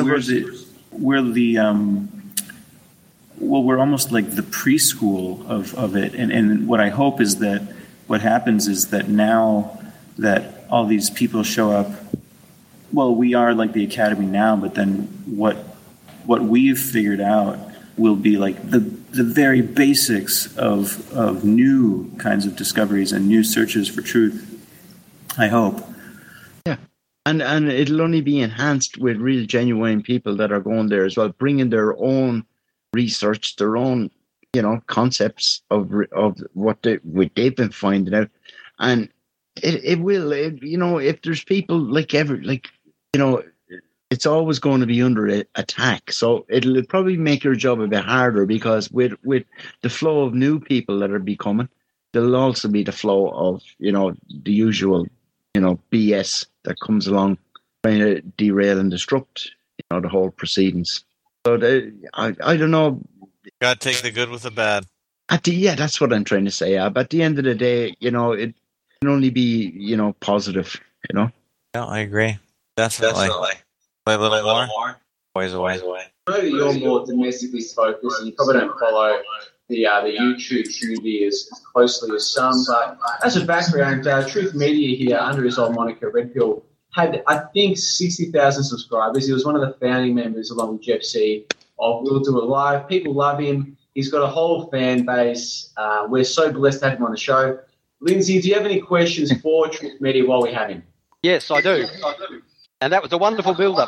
we're almost like the preschool of it. And what I hope is that what happens is that now that all these people show up, well, we are like the academy now, but then what we've figured out will be like the very basics of new kinds of discoveries and new searches for truth, I hope. Yeah, and it'll only be enhanced with real genuine people that are going there as well, bringing their own research, their own, you know, concepts of what they've been finding out. And it will, you know, if there's people you know, it's always going to be under attack. So it'll probably make your job a bit harder, because with the flow of new people that are becoming, there'll also be the flow of, you know, the usual, you know, BS that comes along trying to derail and disrupt, the whole proceedings. So I don't know. Got to take the good with the bad. That's what I'm trying to say. But at the end of the day, it can only be, positive, Yeah, I agree. Definitely. Play a little more. Always away. I know that you're more domestically focused, and you probably don't follow the YouTube community as closely as some. But as a background, Truth Media here, under his old moniker, Red Pill, had, I think, 60,000 subscribers. He was one of the founding members, along with Jeff C, of We'll Do It Live. People love him. He's got a whole fan base. We're so blessed to have him on the show. Lindsay, do you have any questions for Truth Media while we have him? Yes, I do. And that was a wonderful build-up.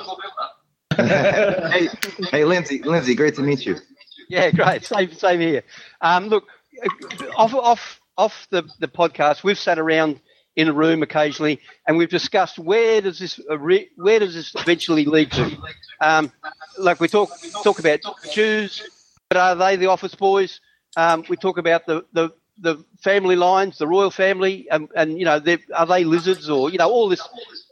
hey, Lindsay, great to meet you. Yeah, great. Same here. Look, off the podcast, we've sat around in a room occasionally, and we've discussed where does this eventually lead to. Like we talk about Jews, but are they the office boys? We talk about the family lines, the royal family, and are they lizards or all this?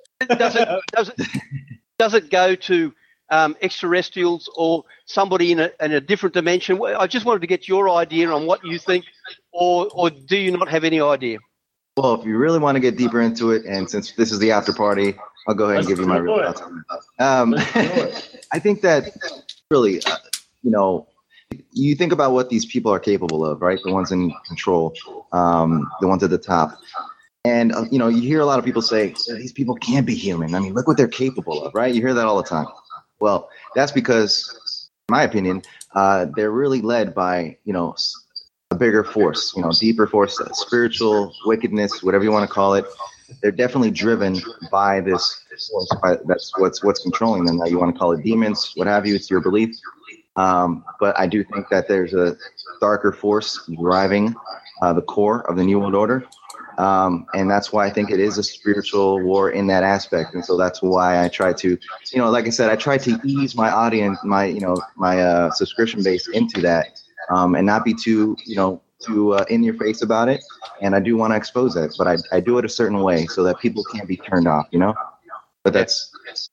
Does it go to extraterrestrials or somebody in a different dimension? I just wanted to get your idea on what you think, or do you not have any idea? Well, if you really want to get deeper into it, and since this is the after party, I'll go ahead and give you my real thoughts on it. I think that really, you think about what these people are capable of, right? The ones in control, the ones at the top. And, you hear a lot of people say, these people can't be human. I mean, look what they're capable of, right? You hear that all the time. Well, that's because, in my opinion, they're really led by, a bigger force, deeper force, spiritual wickedness, whatever you want to call it. They're definitely driven by this force. That's what's controlling them. Now, you want to call it demons, what have you. It's your belief. But I do think that there's a darker force driving the core of the New World Order. And that's why I think it is a spiritual war in that aspect. And so that's why I try to, like I said, I try to ease my audience, my subscription base into that, and not be too in your face about it. And I do want to expose it, but I do it a certain way so that people can't be turned off, but that's,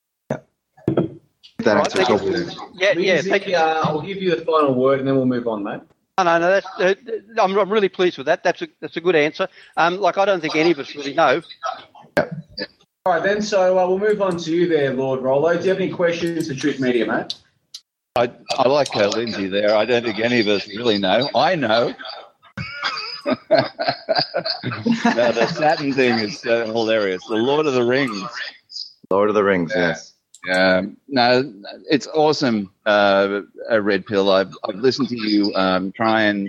That answers hopefully. Yeah. Thank you. I'll give you the final word, and then we'll move on, mate. No. I'm really pleased with that. That's a good answer. I don't think any of us really know. All right, then. So we'll move on to you there, Lord Rollo. Do you have any questions for Truth Media, mate? I like Lindsay there. I don't think any of us really know. I know. Now, the Saturn thing is hilarious. The Lord of the Rings. Lord of the Rings, yes. No, it's awesome, Red Pill. I've listened to you try and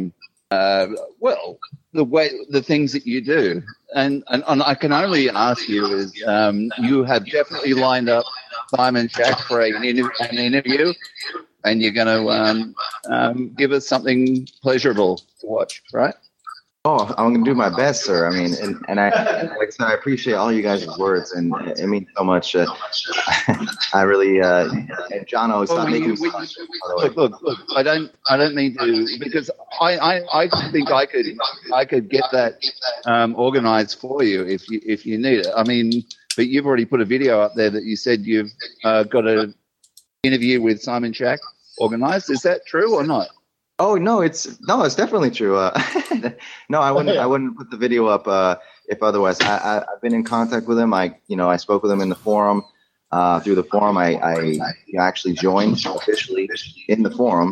the things that you do, and I can only ask you is you have definitely lined up Simon Shack for an interview, and you're going to give us something pleasurable to watch, right? Oh, I'm going to do my best, sir. I mean, and I, like I said, I appreciate all you guys' words, and it means so much. I really, and John always thought making me look. I don't mean to, because I think I could get that organized for you if you need it. I mean, but you've already put a video up there that you said you've got an interview with Simon Shack organized. Is that true or not? Oh no, it's definitely true. No, I wouldn't put the video up if otherwise. I've been in contact with him. I spoke with him in the forum. Through the forum, I actually joined officially in the forum.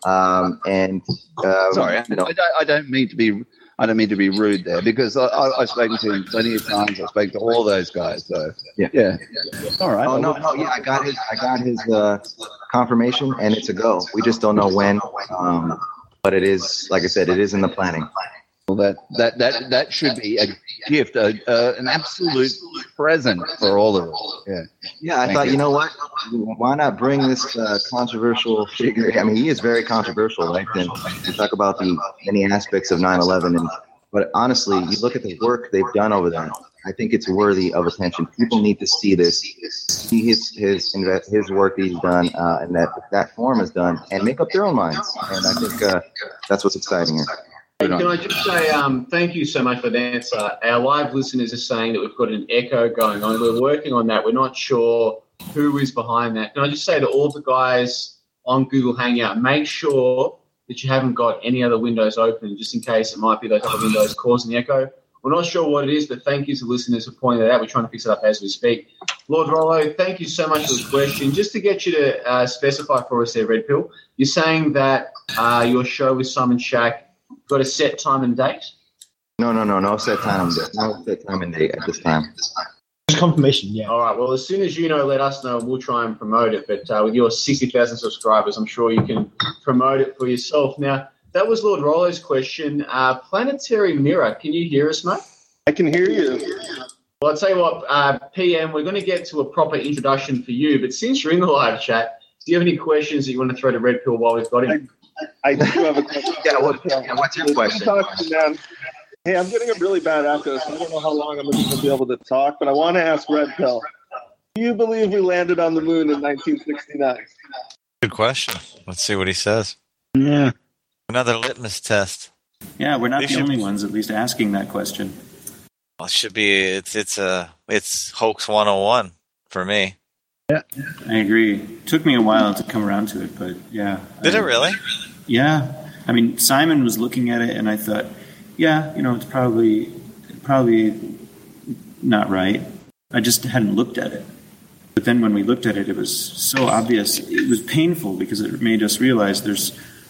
Sorry, I don't mean to be rude there, because I've spoken to him plenty of times. I spoke to all those guys. So yeah. All right. Oh no, yeah, I got his confirmation, and it's a go. We just don't know when, but it is, like I said, it is in the planning. Well, that should be a gift, an absolute present for all of us. Yeah. I thought, you know what? Why not bring this controversial figure? I mean, he is very controversial, right? And we talk about the many aspects of 9/11, but honestly, you look at the work they've done over there. I think it's worthy of attention. People need to see this, see his work he's done, and that forum has done, and make up their own minds. And I think that's what's exciting here. Hey, can I just say thank you so much for the answer. Our live listeners are saying that we've got an echo going on. We're working on that. We're not sure who is behind that. Can I just say to all the guys on Google Hangout, make sure that you haven't got any other windows open, just in case it might be those other windows causing the echo. We're not sure what it is, but thank you to listeners for pointing that out. We're trying to fix it up as we speak. Lord Rollo, thank you so much for the question. Just to get you to specify for us there, Red Pill, you're saying that your show with Simon Shack got a set time and date? No set time. No set time and date at this time. Just confirmation, yeah. All right. Well, as soon as you know, let us know, and we'll try and promote it. But with your 60,000 subscribers, I'm sure you can promote it for yourself. Now, that was Lord Rollo's question. Planetary Mirror, can you hear us, mate? I can hear you. Well, I'll tell you what, PM, we're going to get to a proper introduction for you. But since you're in the live chat, do you have any questions that you want to throw to Red Pill while we've got him? I do have a question. What's your question? Hey, I'm getting a really bad echo, so I don't know how long I'm going to be able to talk, but I want to ask Red Pill, do you believe we landed on the moon in 1969? Good question. Let's see what he says. Yeah. Another litmus test. Yeah, we're not the only ones at least asking that question. Well, it should be, it's hoax 101 for me. Yeah, I agree. It took me a while to come around to it, but yeah. Did it really? Yeah. I mean, Simon was looking at it, and I thought, yeah, it's probably not right. I just hadn't looked at it. But then when we looked at it, it was so obvious. It was painful because it made us realize there's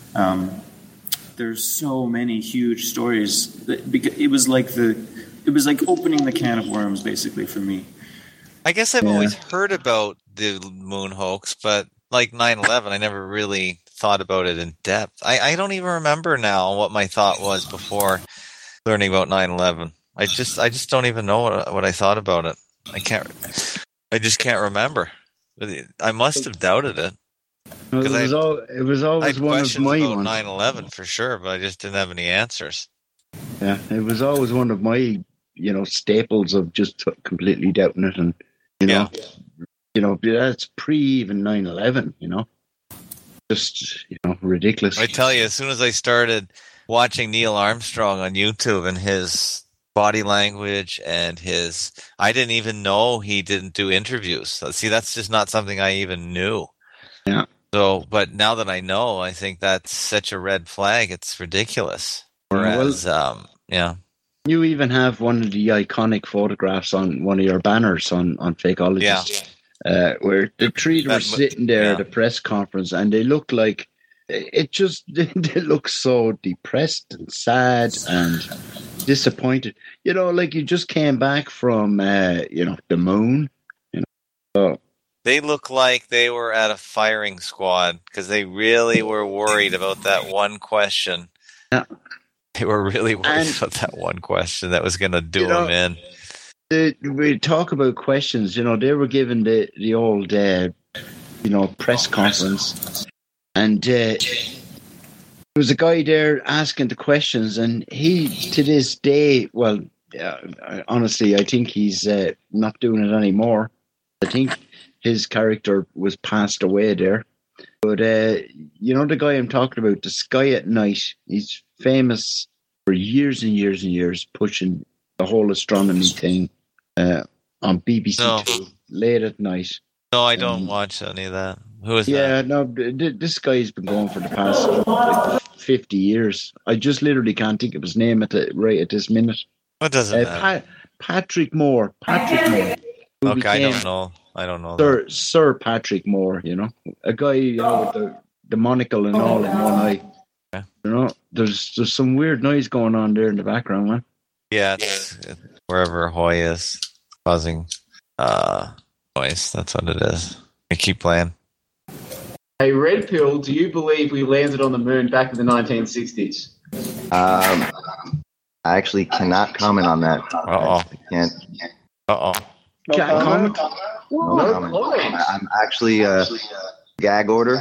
so many huge stories. It was like opening the can of worms, basically, for me. I guess I've always heard about the moon hoax, but like 9/11, I never really thought about it in depth. I don't even remember now what my thought was before learning about 9/11. I just don't even know what I thought about it. I just can't remember. I must have doubted it. It was always one of my ones. 9/11 for sure, but I just didn't have any answers. Yeah, it was always one of my staples of just completely doubting it, and that's pre even 9/11. Just ridiculous. I tell you, as soon as I started watching Neil Armstrong on YouTube and his body language and I didn't even know he didn't do interviews. See, that's just not something I even knew. Yeah. So, but now that I know, I think that's such a red flag. It's ridiculous. Whereas, you even have one of the iconic photographs on one of your banners on Fakeologist, where the three were sitting there at a press conference, and they look like they look so depressed and sad and disappointed. Like you just came back from the moon. So they look like they were at a firing squad because they really were worried about that one question. Yeah. They were really worried about that one question that was going to do them in. We talk about questions. They were given the old, press conference, and there was a guy there asking the questions, and he, to this day, honestly, I think he's not doing it anymore. I think his character was passed away there. But, the guy I'm talking about, the Sky at Night, he's famous for years and years and years pushing the whole astronomy thing on BBC Two, late at night. No, I don't watch any of that. Who is that? Yeah, no, this guy's been going for the past 50 years. I just literally can't think of his name right at this minute. What does it matter? Patrick Moore. Okay, I don't know. Sir Patrick Moore, a guy with the monocle and all in one eye. Okay. There's some weird noise going on there in the background, man. Yeah, it's wherever Hoy is causing noise. That's what it is. We keep playing. Hey, Red Pill, do you believe we landed on the moon back in the 1960s? I actually cannot comment on that. Uh-oh. I can't. Uh-oh. Can't comment? No comment. I'm actually gag order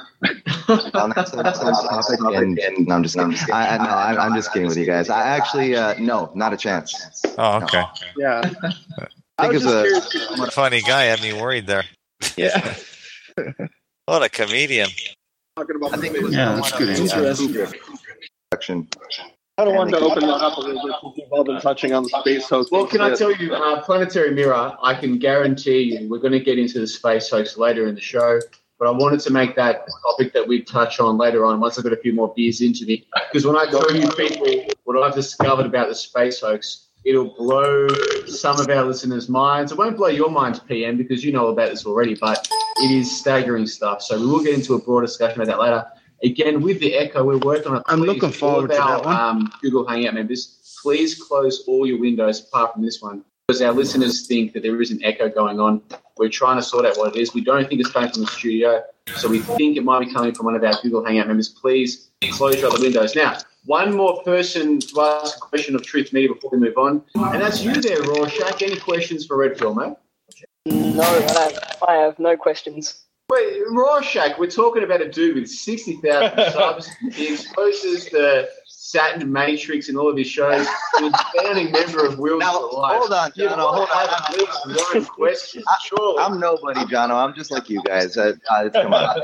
on that topic, and I'm just kidding. I'm just kidding with you guys. I actually no, not a chance. Oh, okay. No. Yeah. I think it's a funny guy. Had me worried there. Yeah. What a comedian. Talking about that's good. Production. I don't want to open that up a little bit because we've all been touching on the space hoax. Well, can I tell you, Planetary Mirror, I can guarantee you we're going to get into the space hoax later in the show, but I wanted to make that a topic that we touch on later on once I've got a few more beers into me. Because when I tell you people what I've discovered about the space hoax, it'll blow some of our listeners' minds. It won't blow your minds, PM, because you know about this already, but it is staggering stuff. So we will get into a broader discussion about that later. Again, with the Echo, we're working on it. I'm looking forward to that one. Google Hangout members, please close all your windows apart from this one, because our listeners think that there is an echo going on. We're trying to sort out what it is. We don't think it's coming from the studio, so we think it might be coming from one of our Google Hangout members. Please close your other windows. Now, one more person to ask a question of Truth Media before we move on, and that's you there, Rorschach. Any questions for Red Pill, mate? No, I have no questions. Wait, Rorschach, we're talking about a dude with 60,000 subs. He exposes the Saturn Matrix in all of his shows. He's a founding member of Wheels for Life. Hold on, Jono. Hold on. At least one question. Surely. I'm nobody, Jono. I'm just like you guys. Come on.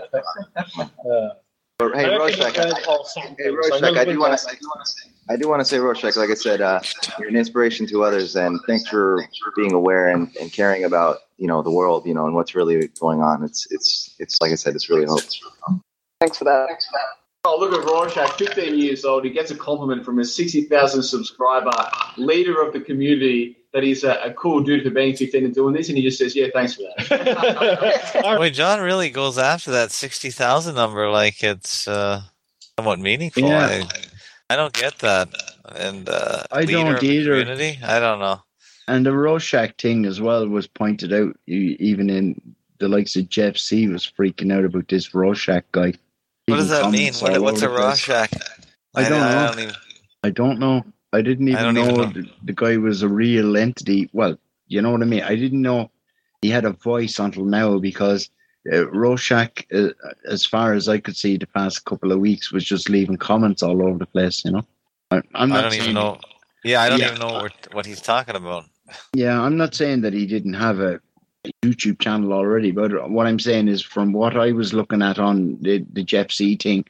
Hey, Rorschach. I do want to say, Rorschach, like I said, you're an inspiration to others, and thanks for being aware and caring about, the world, and what's really going on. It's like I said, it's really hope. Thanks for that. Oh, look at Rorschach, 15 years old. He gets a compliment from a 60,000 subscriber leader of the community that he's a cool dude for being 15 and doing this, and he just says, yeah, thanks for that. Wait, John really goes after that 60,000 number like it's somewhat meaningful. Yeah. I don't get that. And I don't either. Community? I don't know. And the Rorschach thing as well was pointed out, even in the likes of Jeff C. was freaking out about this Rorschach guy. What does that mean? What's a Rorschach? I don't know. I didn't even know the guy was a real entity. Well, you know what I mean? I didn't know he had a voice until now, because Rorschach, as far as I could see the past couple of weeks, was just leaving comments all over the place, I don't even know. Yeah, I don't even know what he's talking about. Yeah, I'm not saying that he didn't have a YouTube channel already, but what I'm saying is, from what I was looking at on the Jeff C thing,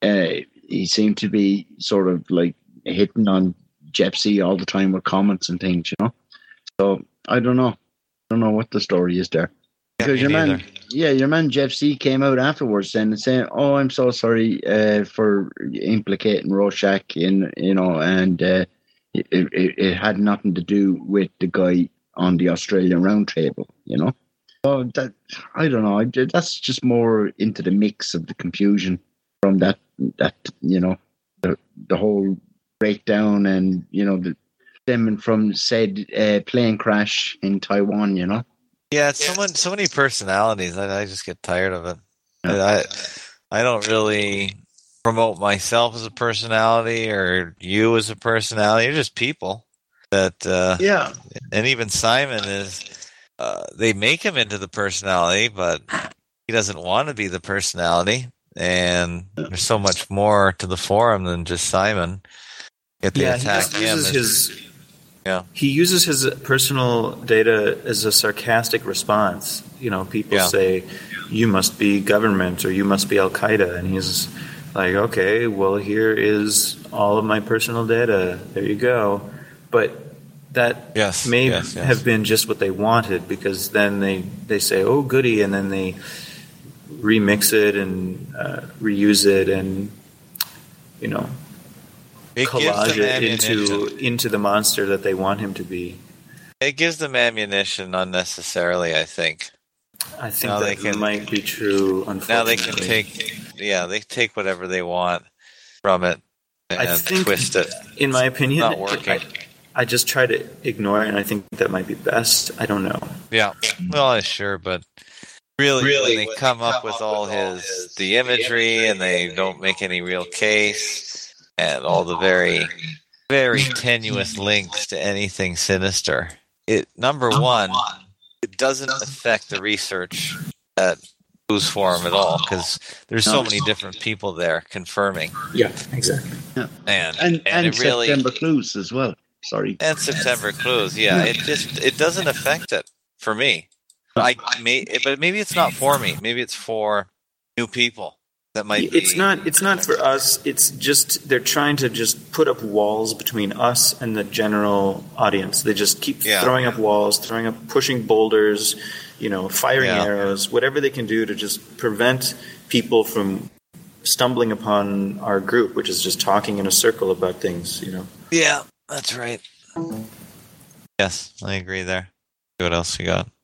he seemed to be sort of like hitting on Jeff C all the time with comments and things, So I don't know. I don't know what the story is there. Because your man Jeff C came out afterwards and saying, "Oh, I'm so sorry for implicating Rorschach and it had nothing to do with the guy on the Australian Roundtable, So that, I don't know. That's just more into the mix of the confusion from that the whole breakdown and stemming from said plane crash in Taiwan. Yeah, it's so many personalities. I just get tired of it. I don't really promote myself as a personality or you as a personality. You're just people that. And even Simon is. They make him into the personality, but he doesn't want to be the personality. And there's so much more to the forum than just Simon. Yet they attack him. He uses his personal data as a sarcastic response. People say, you must be government or you must be Al-Qaeda. And he's like, okay, well, here is all of my personal data. There you go. But that may have been just what they wanted, because then they say, oh, goody, and then they remix it and reuse it and, collage it into the monster that they want him to be. It gives them ammunition unnecessarily, I think. I think that might be true, unfortunately. Now they can take whatever they want from it and twist it. In my opinion, it's not working. I just try to ignore it, and I think that might be best. I don't know. Yeah, well, sure, but really when they come up with all the imagery and they don't make any real case and all the very, very tenuous links to anything sinister, number one, it doesn't affect the research at Clues Forum at all, because there's so many different people there confirming. Yeah, exactly. Yeah. And it really, September Clues as well. Sorry. And September Clues, it doesn't affect it for me. But maybe it's not for me. Maybe it's for new people. That might It's not for us. It's just they're trying to just put up walls between us and the general audience. They just keep throwing up walls, pushing boulders, firing arrows, whatever they can do to just prevent people from stumbling upon our group, which is just talking in a circle about things. Yeah, that's right. Yes, I agree there. What else you got?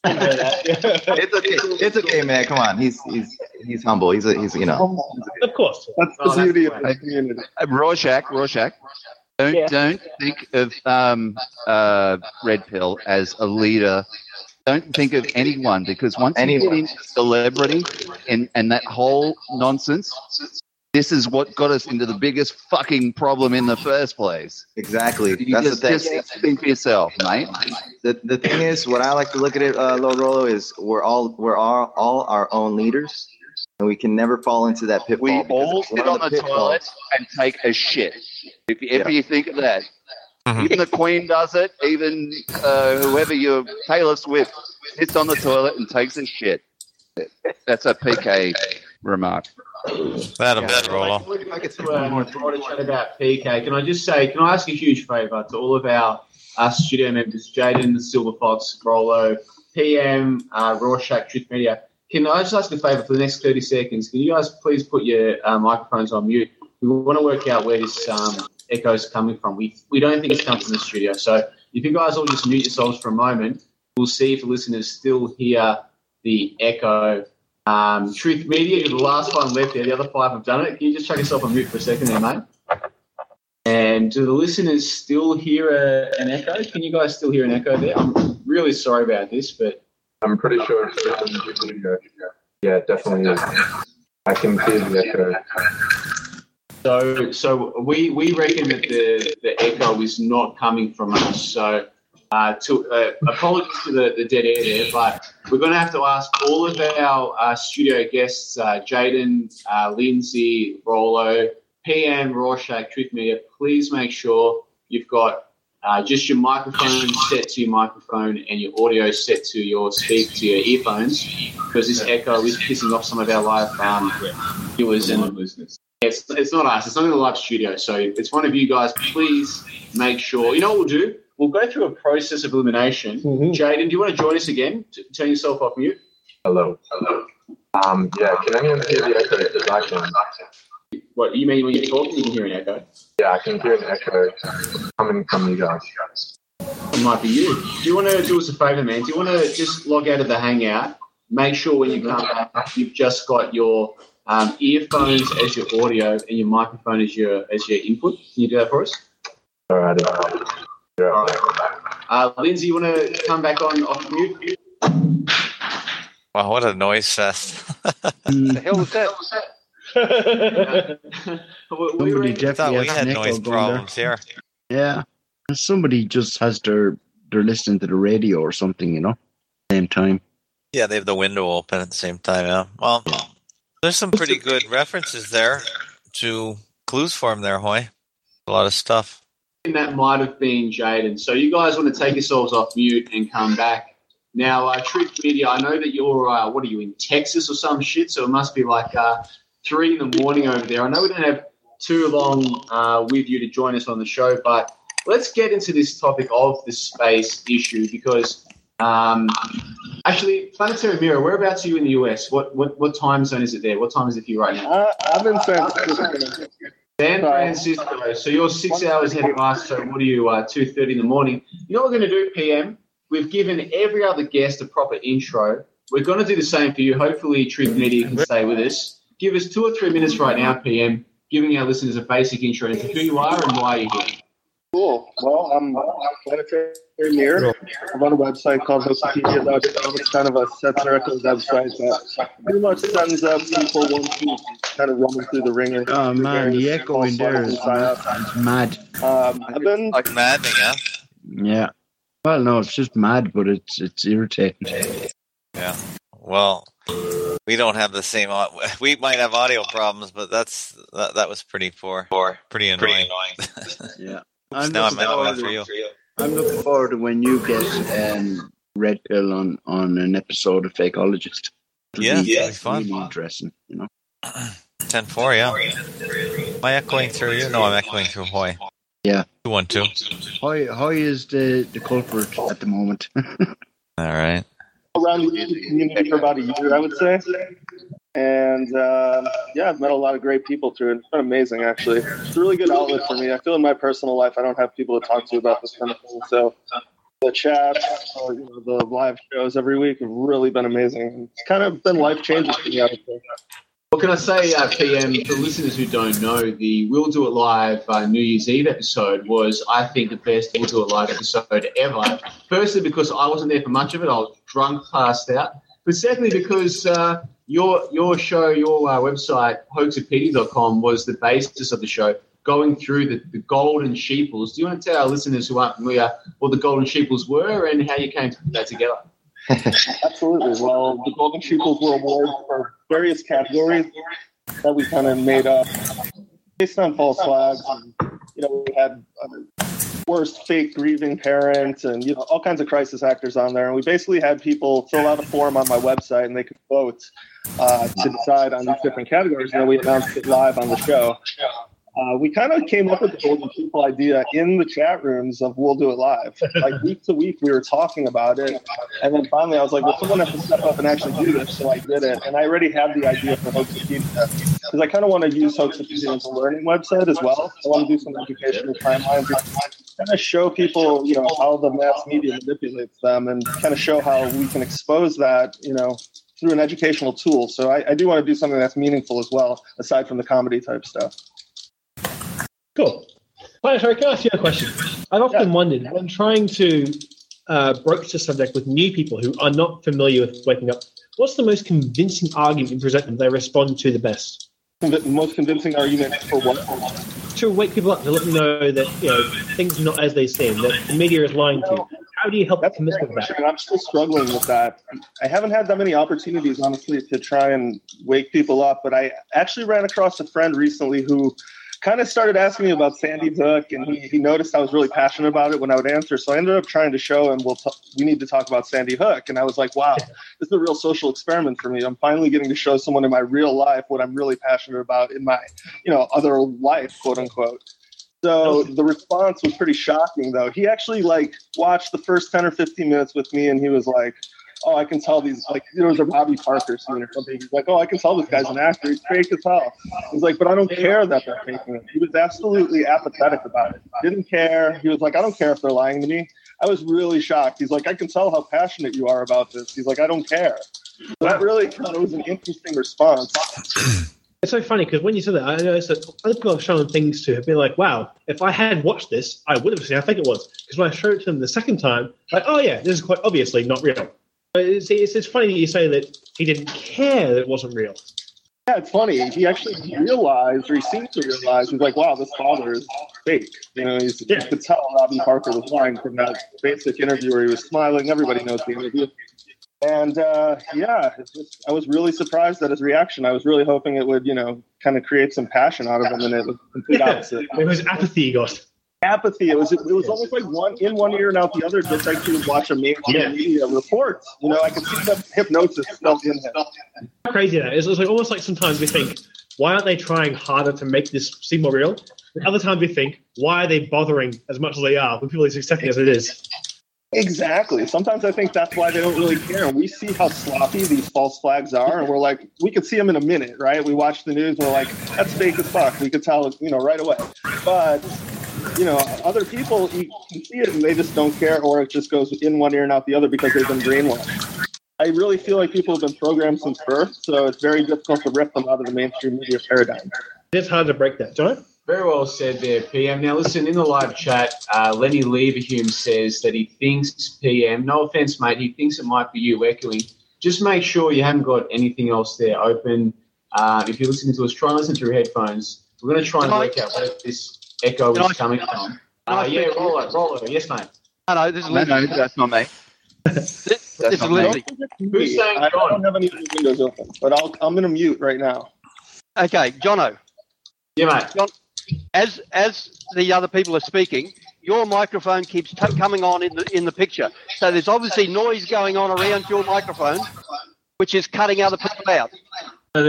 It's okay, man. Come on, he's humble. He's Of course, that's the beauty of the community. Rorschach. Don't think of Red Pill as a leader. Don't think of anyone, because once you get into celebrity and that whole nonsense, this is what got us into the biggest fucking problem in the first place. Exactly. That's the thing. Just think for yourself, mate. The thing is, what I like to look at it, Lord Rolo, is we're all our own leaders, and we can never fall into that pitfall. We all sit on the toilet and take a shit. If ever you think of that. Even the Queen does it. Even whoever Taylor Swift sits on the toilet and takes a shit. That's a PK remark. That'll be Rolo. If I get to broader chat about PK, can I ask a huge favour to all of our studio members, Jaden, the Silver Fox, Rolo, PM, Rorschach, Truth Media. Can I just ask a favour for the next 30 seconds? Can you guys please put your microphones on mute? We want to work out where this echo is coming from. We don't think it's coming from the studio. So if you guys all just mute yourselves for a moment, we'll see if the listeners still hear the echo. Truth Media, you're the last one left there. The other 5 have done it. Can you just chuck yourself on mute for a second there, mate? And do the listeners still hear an echo? Can you guys still hear an echo there? I'm really sorry about this, but... I'm pretty sure it's still in the video. Yeah, it definitely is. I can hear the echo. So we reckon that the echo is not coming from us. So apologies for the dead air there, but we're going to have to ask all of our studio guests, Jaden, Lindsay, Rolo, PM, Rorschach, Truth Media, please make sure you've got just your microphone set to your microphone and your audio set to your earphones, because this echo is pissing off some of our live viewers and listeners. It's not us. It's not in the live studio. So it's one of you guys. Please make sure. You know what we'll do? We'll go through a process of elimination. Jaden, do you want to join us again? Turn yourself off mute. Hello. Yeah, can anyone hear the echo? Because I can. What, you mean when you're talking, you can hear an echo? Yeah, I can hear an echo coming from you guys. It might be you. Do you want to do us a favour, man? Do you want to just log out of the Hangout? Make sure when you come back, you've just got your earphones as your audio and your microphone as your input. Can you do that for us? All right. Yeah. All right. Lindsay, you want to come back on off mute? Wow, what a noise fest. The hell was that? Somebody definitely had noise problems here. Yeah. Somebody just has they're listening to the radio or something, same time. Yeah, they have the window open at the same time, yeah. Well, there's some pretty good references there to Clues Forum there, Hoy. A lot of stuff. That might have been Jaden. So you guys want to take yourselves off mute and come back. Now, Truth Media, I know that you're, what are you, in Texas or some shit? So it must be like 3 in the morning over there. I know we don't have too long with you to join us on the show, but let's get into this topic of the space issue because actually, Planetary Mirror, whereabouts are you in the US? What time zone is it there? What time is it for you right now? I'm in San Francisco. San Francisco. So you're 6 hours ahead of us. So what are you, 2:30 in the morning? You know what we're going to do, PM? We've given every other guest a proper intro. We're going to do the same for you. Hopefully, Truth Media can stay with us. Give us 2 or 3 minutes right now, PM, giving our listeners a basic intro into who you are and why you're here. Cool. Well, I'm Planetary Mirror. I run a website called Hostopedia.com. It's kind of a satirical website that pretty much sends out people once you kind of running through the ringer. Oh, man, the echo in there is mad. I've been... Like maddening, yeah? Yeah. Well, no, it's just mad, but it's irritating. Yeah. Well, we don't have the same. We might have audio problems, but that was pretty poor. Pretty annoying. Yeah. I'm for you. I'm looking forward to when you get Red Pill on an episode of Fakeologist. Yeah, it's fun. Really interesting, 10-4, yeah. Am I echoing through you? No, I'm echoing through Hoy. Yeah. 2-1-2. Hoy is the culprit at the moment. All right. Around the community for about a year, I would say. And I've met a lot of great people through it. It's been amazing, actually. It's a really good outlet for me. I feel in my personal life I don't have people to talk to about this kind of thing. So the chats or the live shows every week have really been amazing. It's kind of been life-changing for me, I would say. What can I say, PM, for listeners who don't know, the We'll Do It Live New Year's Eve episode was, I think, the best We'll Do It Live episode ever. Firstly, because I wasn't there for much of it. I was drunk, passed out. But secondly, because your show, your website, hoaxopedia.com, was the basis of the show, going through the golden sheeples. Do you want to tell our listeners who aren't familiar what the golden sheeples were and how you came to put that together? Absolutely. Well, the Golden Sheeples were awards for various categories that we kind of made up based on false flags. And, we had worst fake grieving parent and all kinds of crisis actors on there. And we basically had people fill out a form on my website and they could vote to decide on these different categories. And then we announced it live on the show. We kind of came up with the Golden People idea in the chat rooms of We'll Do It Live. Like week to week, we were talking about it. And then finally I was like, well, someone has to step up and actually do this. So I did it. And I already had the idea for Hoaxopedia because I kind of want to use Hoaxopedia as a learning website as well. I want to do some educational timelines, kind of show people, how the mass media manipulates them and kind of show how we can expose that, through an educational tool. So I do want to do something that's meaningful as well, aside from the comedy type stuff. Cool. Planetary, can I ask you a question? I've often wondered, when trying to broach the subject with new people who are not familiar with waking up, what's the most convincing argument you present them they respond to the best? The most convincing argument for what? To wake people up, to let them know that things are not as they seem, that the media is lying to you. How do you help them with that? I'm still struggling with that. I haven't had that many opportunities, honestly, to try and wake people up, but I actually ran across a friend recently who kind of started asking me about Sandy Hook, and he noticed I was really passionate about it when I would answer. So I ended up trying to show him, we need to talk about Sandy Hook. And I was like, wow, this is a real social experiment for me. I'm finally getting to show someone in my real life what I'm really passionate about in my, other life, quote unquote. So the response was pretty shocking, though. He actually watched the first 10 or 15 minutes with me, and he was like, oh, I can tell these, there was a Robbie Parker scene or something. He's like, oh, I can tell this guy's an actor. He's fake as hell. He's like, but I don't care that they're faking it. He was absolutely apathetic about it. Didn't care. He was like, I don't care if they're lying to me. I was really shocked. He's like, I can tell how passionate you are about this. He's like, I don't care. So that really kind of was an interesting response. It's so funny because when you said that, I noticed that other people I've shown things to have been like, wow, if I had watched this, I would have seen, I think it was. Because when I showed it to them the second time, like, oh yeah, this is quite obviously not real. It's funny that you say that he didn't care that it wasn't real. Yeah, it's funny. He actually realized, or he seemed to realize, he's like, wow, this father is fake. You could tell Robbie Parker was lying from that basic interview where he was smiling. Everybody knows the interview. And, I was really surprised at his reaction. I was really hoping it would, kind of create some passion out of him, and it was the complete opposite. It was apathy you got. Apathy. It was almost like one in one ear and out the other, just like you would watch a mainstream media report. I could see the hypnosis still in him. How crazy that is. It's almost like sometimes we think, why aren't they trying harder to make this seem more real? And other times we think, why are they bothering as much as they are when people are accepting as it is? Exactly. Sometimes I think that's why they don't really care. And we see how sloppy these false flags are, and we're like, we could see them in a minute, right? We watch the news, and we're like, that's fake as fuck. We could tell, right away. But other people, you can see it and they just don't care, or it just goes in one ear and out the other because they've been brainwashed. I really feel like people have been programmed since birth, so it's very difficult to rip them out of the mainstream media paradigm. It's hard to break that, John. Very well said there, PM. Now, listen, in the live chat, Lenny Leverhulme says that he thinks, PM, no offense, mate, he thinks it might be you echoing. Just make sure you haven't got anything else there open. If you're listening to us, try and listen through headphones. We're going to try and work out where this echo is coming from. Roller. Yes, mate. No, this is Lindsay. No, that's not me. This is Lindsay. Who's saying I don't have any windows open, but I'm going to mute right now. Okay, Jono. Yeah, mate. John, as the other people are speaking, your microphone keeps coming on in the picture. So there's obviously noise going on around your microphone, which is cutting other people out. The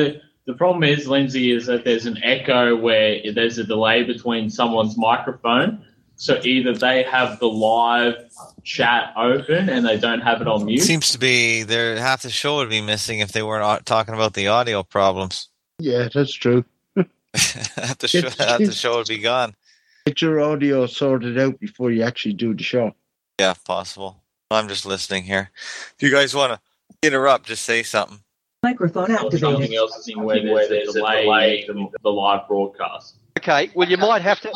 The problem is, Lindsay, is that there's an echo where there's a delay between someone's microphone. So either they have the live chat open and they don't have it on mute. Seems to be half the show would be missing if they weren't talking about the audio problems. Yeah, that's true. half the show would be gone. Get your audio sorted out before you actually do the show. Yeah, possible. I'm just listening here. If you guys want to interrupt, just say something. Microphone activated. Something else is in where there's a delay the live broadcast. Okay, well, you might have to...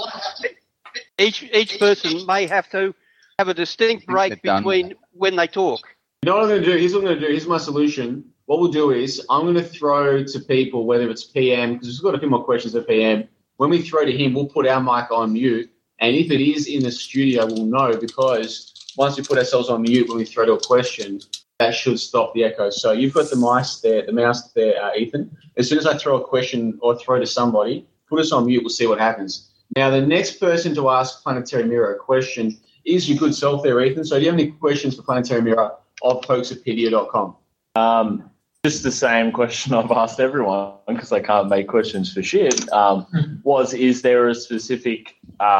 Each person may have to have a distinct break between when they talk. You know what I'm going to do? Here's what I'm going to do. Here's my solution. What we'll do is I'm going to throw to people, whether it's PM, because we've got a few more questions at PM. When we throw to him, we'll put our mic on mute. And if it is in the studio, we'll know, because once we put ourselves on mute when we throw to a question, that should stop the echo. So you've got the mouse there, Ethan. As soon as I throw a question or throw to somebody, put us on mute, we'll see what happens. Now, the next person to ask Planetary Mirror a question is your good self there, Ethan. So do you have any questions for Planetary Mirror of hoaxopedia.com? Just the same question I've asked everyone, because I can't make questions for shit, is there a specific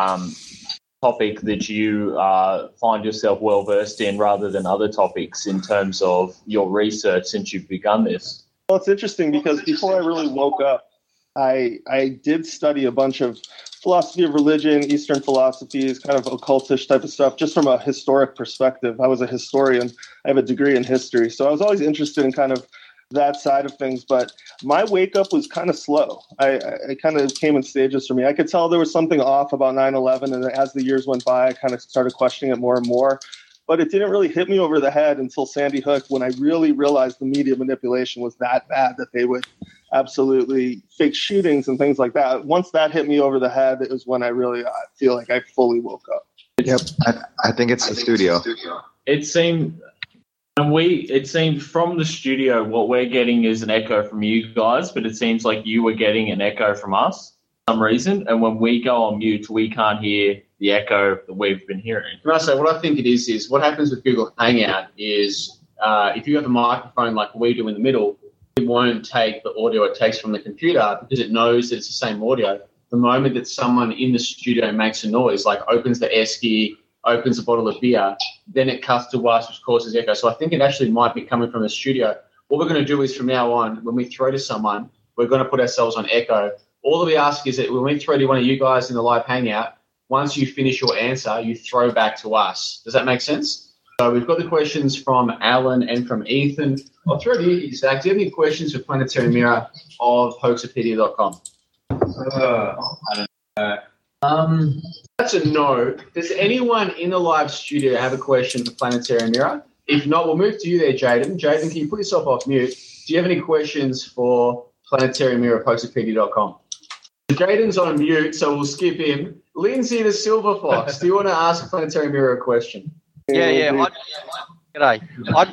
topic that you find yourself well-versed in rather than other topics in terms of your research since you've begun this? Well, it's interesting because before I really woke up, I did study a bunch of philosophy of religion, Eastern philosophies, kind of occultish type of stuff, just from a historic perspective. I was a historian. I have a degree in history. So I was always interested in kind of that side of things. But my wake up was kind of slow. I kind of came in stages for me. I could tell there was something off about 9/11. And as the years went by, I kind of started questioning it more and more. But it didn't really hit me over the head until Sandy Hook, when I really realized the media manipulation was that bad that they would absolutely fake shootings and things like that. Once that hit me over the head, it was when I really feel like I fully woke up. Yep, I think it's the studio. It seemed from the studio, what we're getting is an echo from you guys, but it seems like you were getting an echo from us for some reason. And when we go on mute, we can't hear the echo that we've been hearing. Can I say what I think it is what happens with Google Hangout is if you have a microphone like we do in the middle, it won't take the audio it takes from the computer because it knows that it's the same audio. The moment that someone in the studio makes a noise, like opens the esky, opens a bottle of beer, then it cuts to us, which causes echo. So I think it actually might be coming from the studio. What we're going to do is from now on, when we throw to someone, we're going to put ourselves on echo. All that we ask is that when we throw to one of you guys in the live hangout, once you finish your answer, you throw back to us. Does that make sense? So we've got the questions from Alan and from Ethan. I'll throw to you, Zach. Do you have any questions for Planetary Mirror of hoaxopedia.com? I don't know. That's a no. Does anyone in the live studio have a question for Planetary Mirror? If not, we'll move to you there, Jaden. Jaden, can you put yourself off mute? Do you have any questions for Planetary Mirror of hoaxopedia.com? Jaden's on mute, so we'll skip him. Lindsay the Silver Fox, do you want to ask Planetary Mirror a question? Yeah. G'day.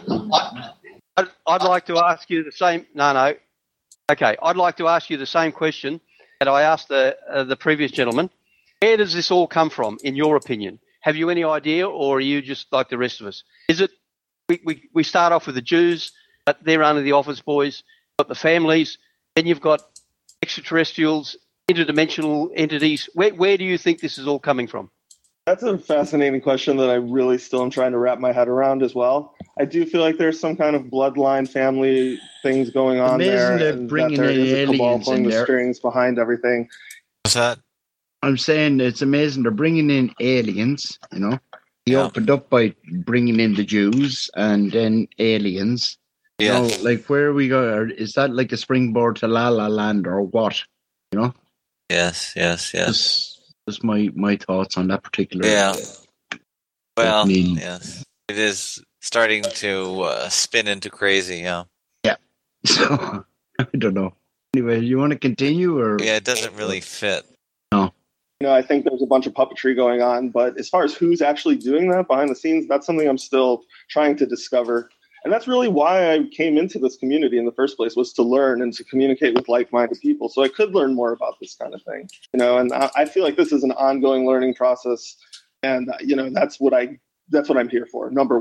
I'd like to ask you the same. No. Okay, I'd like to ask you the same question that I asked the previous gentleman. Where does this all come from, in your opinion? Have you any idea, or are you just like the rest of us? Is it we start off with the Jews, but they're under the office boys, got the families, then you've got extraterrestrials, interdimensional entities. Where do you think this is all coming from? That's a fascinating question that I really still am trying to wrap my head around as well. I do feel like there's some kind of bloodline family things going on there. Amazing they're bringing in aliens in the there. strings behind everything. What's that? I'm saying it's amazing they're bringing in aliens, you know. He opened up by bringing in the Jews and then aliens. Yeah. You know, like where we go, is that like a springboard to La La Land or what? You know? Yes. That's my thoughts on that particular. Yeah. Well, yes. It is starting to spin into crazy, yeah. Yeah. So, I don't know. Anyway, you want to continue? Or? Yeah, it doesn't really fit. No. I think there's a bunch of puppetry going on, but as far as who's actually doing that behind the scenes, that's something I'm still trying to discover. And that's really why I came into this community in the first place, was to learn and to communicate with like-minded people so I could learn more about this kind of thing. And I feel like this is an ongoing learning process. And, that's what I'm here for, number one.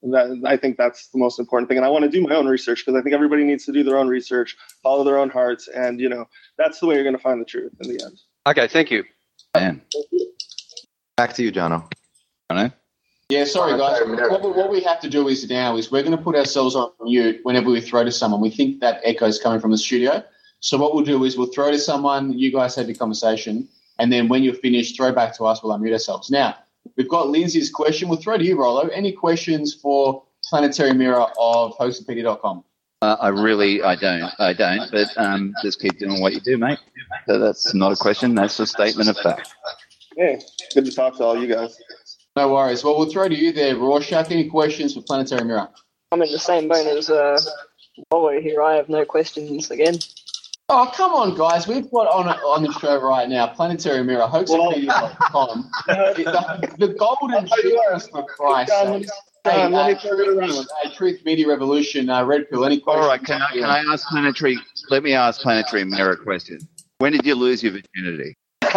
I think that's the most important thing. And I want to do my own research because I think everybody needs to do their own research, follow their own hearts. And, that's the way you're going to find the truth in the end. Okay, thank you. Man. Back to you, Jono. Jono? Yeah, sorry, guys. What we have to do now is we're going to put ourselves on mute whenever we throw to someone. We think that echo is coming from the studio. So what we'll do is we'll throw to someone, you guys have your conversation, and then when you're finished, throw back to us, we'll unmute ourselves. Now, we've got Lindsay's question. We'll throw to you, Rollo. Any questions for Planetary Mirror of Hoaxopedia.com? I don't. But just keep doing what you do, mate. So that's not a question. That's a statement of fact. Hey, good to talk to all you guys. No worries. Well, we'll throw to you there, Rorschach. Any questions for Planetary Mirror? I'm in the same boat as Rollo here. I have no questions again. Oh, come on, guys. We've got on the show right now, Planetary Mirror, Hoaxopedia.com. the golden cheers for Christ. Let me turn it around. Truth Media Revolution, Red Pill. Any questions? All right, can I ask Planetary? Let me ask Planetary Mirror a question. When did you lose your virginity?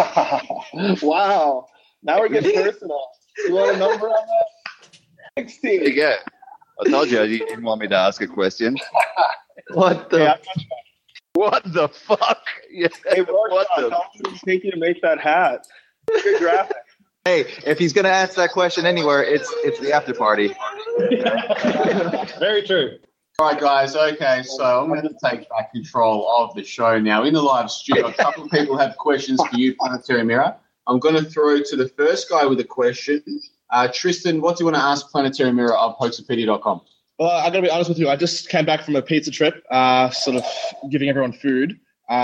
Wow. Now we're getting personal. You want a number on that? 16. There you go. I told you didn't want me to ask a question. What the fuck? Yeah, hey, Rorschach, how long did it take you to make that hat? Good graphic. Hey, if he's going to ask that question anywhere, it's the after party. Very true. All right, guys. Okay, so I'm going to take back control of the show now. In the live studio, a couple of people have questions for you, Planetary Mirror. I'm going to throw to the first guy with a question. Tristan, what do you want to ask Planetary Mirror of Hoaxopedia.com? Well, I got to be honest with you. I just came back from a pizza trip, sort of giving everyone food.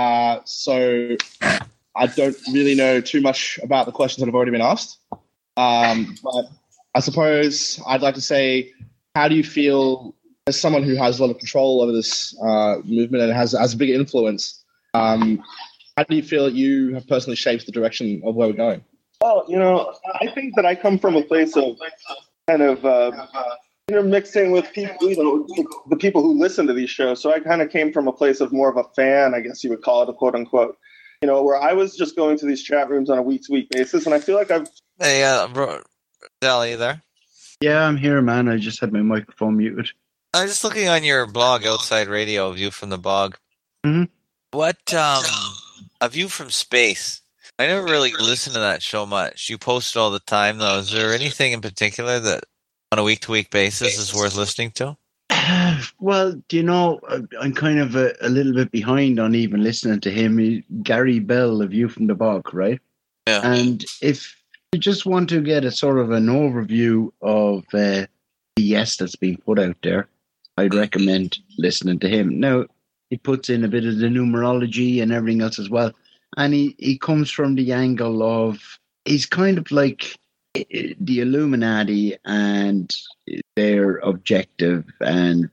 So I don't really know too much about the questions that have already been asked. But I suppose I'd like to say, how do you feel as someone who has a lot of control over this movement and has a big influence? How do you feel that you have personally shaped the direction of where we're going? Well, I think that I come from a place of kind of intermixing with people, the people who listen to these shows. So I kind of came from a place of more of a fan, I guess you would call it, a quote unquote, where I was just going to these chat rooms on a week-to-week basis. And I feel like I've... Hey, Del, you there? Yeah, I'm here, man. I just had my microphone muted. I'm just looking on your blog, Outside Radio, View from the Bog. Mm-hmm. What, A View from Space? I never really listened to that show much. You post it all the time, though. Is there anything in particular that on a week-to-week basis is worth listening to? Well, I'm kind of a little bit behind on even listening to him. Gary Bell, A View from the Bog, right? Yeah. And if you just want to get a sort of an overview of the BS that's being put out there, I'd recommend listening to him. Now, he puts in a bit of the numerology and everything else as well. And he comes from the angle of, he's kind of like the Illuminati and their objective. And,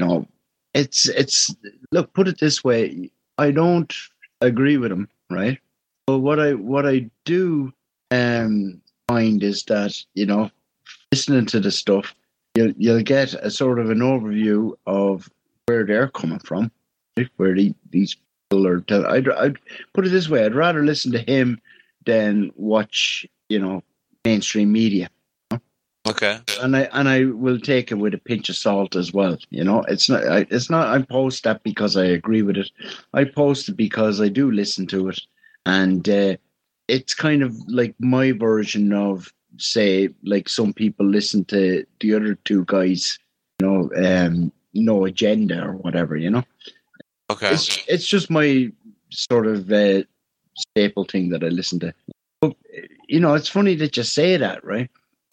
it's look, put it this way, I don't agree with him, right? But what I do find is that, listening to the stuff, you'll get a sort of an overview of where they're coming from, right? Where these people are. I'd put it this way: I'd rather listen to him than watch, mainstream media. Okay. And I will take it with a pinch of salt as well. It's not. I post that because I agree with it. I post it because I do listen to it, and it's kind of like my version of, say, like some people listen to the other two guys, No Agenda or whatever, Okay. It's just my sort of staple thing that I listen to. But, it's funny that you say that, right?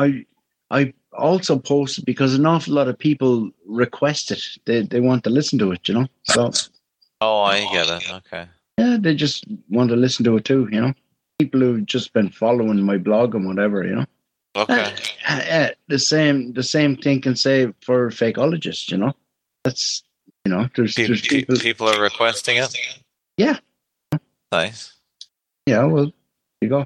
I also post it because an awful lot of people request it. They want to listen to it, So. Oh, I get it. Okay. Yeah, they just want to listen to it too, People who've just been following my blog and whatever, Okay. The same thing can say for fakeologists, That's, there's people are requesting it? Yeah. Nice. Yeah, well, there you go.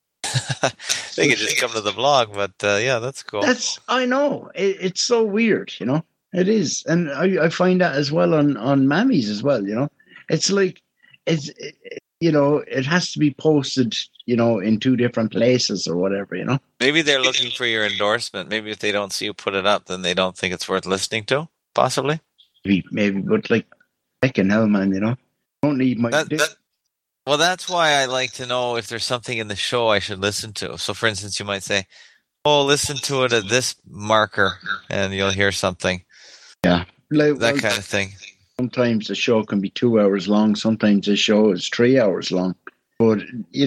They could just come to the blog, but yeah, that's cool. I know. It's so weird, It is. And I find that as well on Mammies as well, It's like, it has to be posted in two different places or whatever, Maybe they're looking for your endorsement. Maybe if they don't see you put it up, then they don't think it's worth listening to, possibly. Maybe, but fucking hell, man, don't need my... Well, that's why I like to know if there's something in the show I should listen to. So, for instance, you might say, listen to it at this marker, and you'll hear something. Yeah. That kind of thing. Sometimes the show can be 2 hours long. Sometimes the show is 3 hours long. But,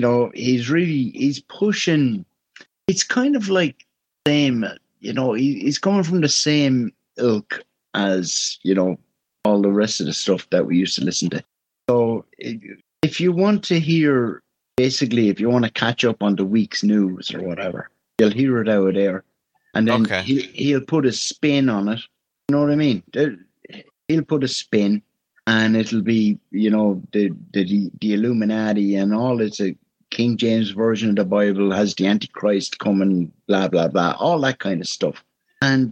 he's pushing... It's kind of like same, he's coming from the same ilk as, all the rest of the stuff that we used to listen to. So... If you want to hear, basically, if you want to catch up on the week's news or whatever, you'll hear it out there. And then he'll put a spin on it. You know what I mean? He'll put a spin, and it'll be, the Illuminati and all. It's a King James version of the Bible, has the Antichrist coming, blah, blah, blah, all that kind of stuff. And,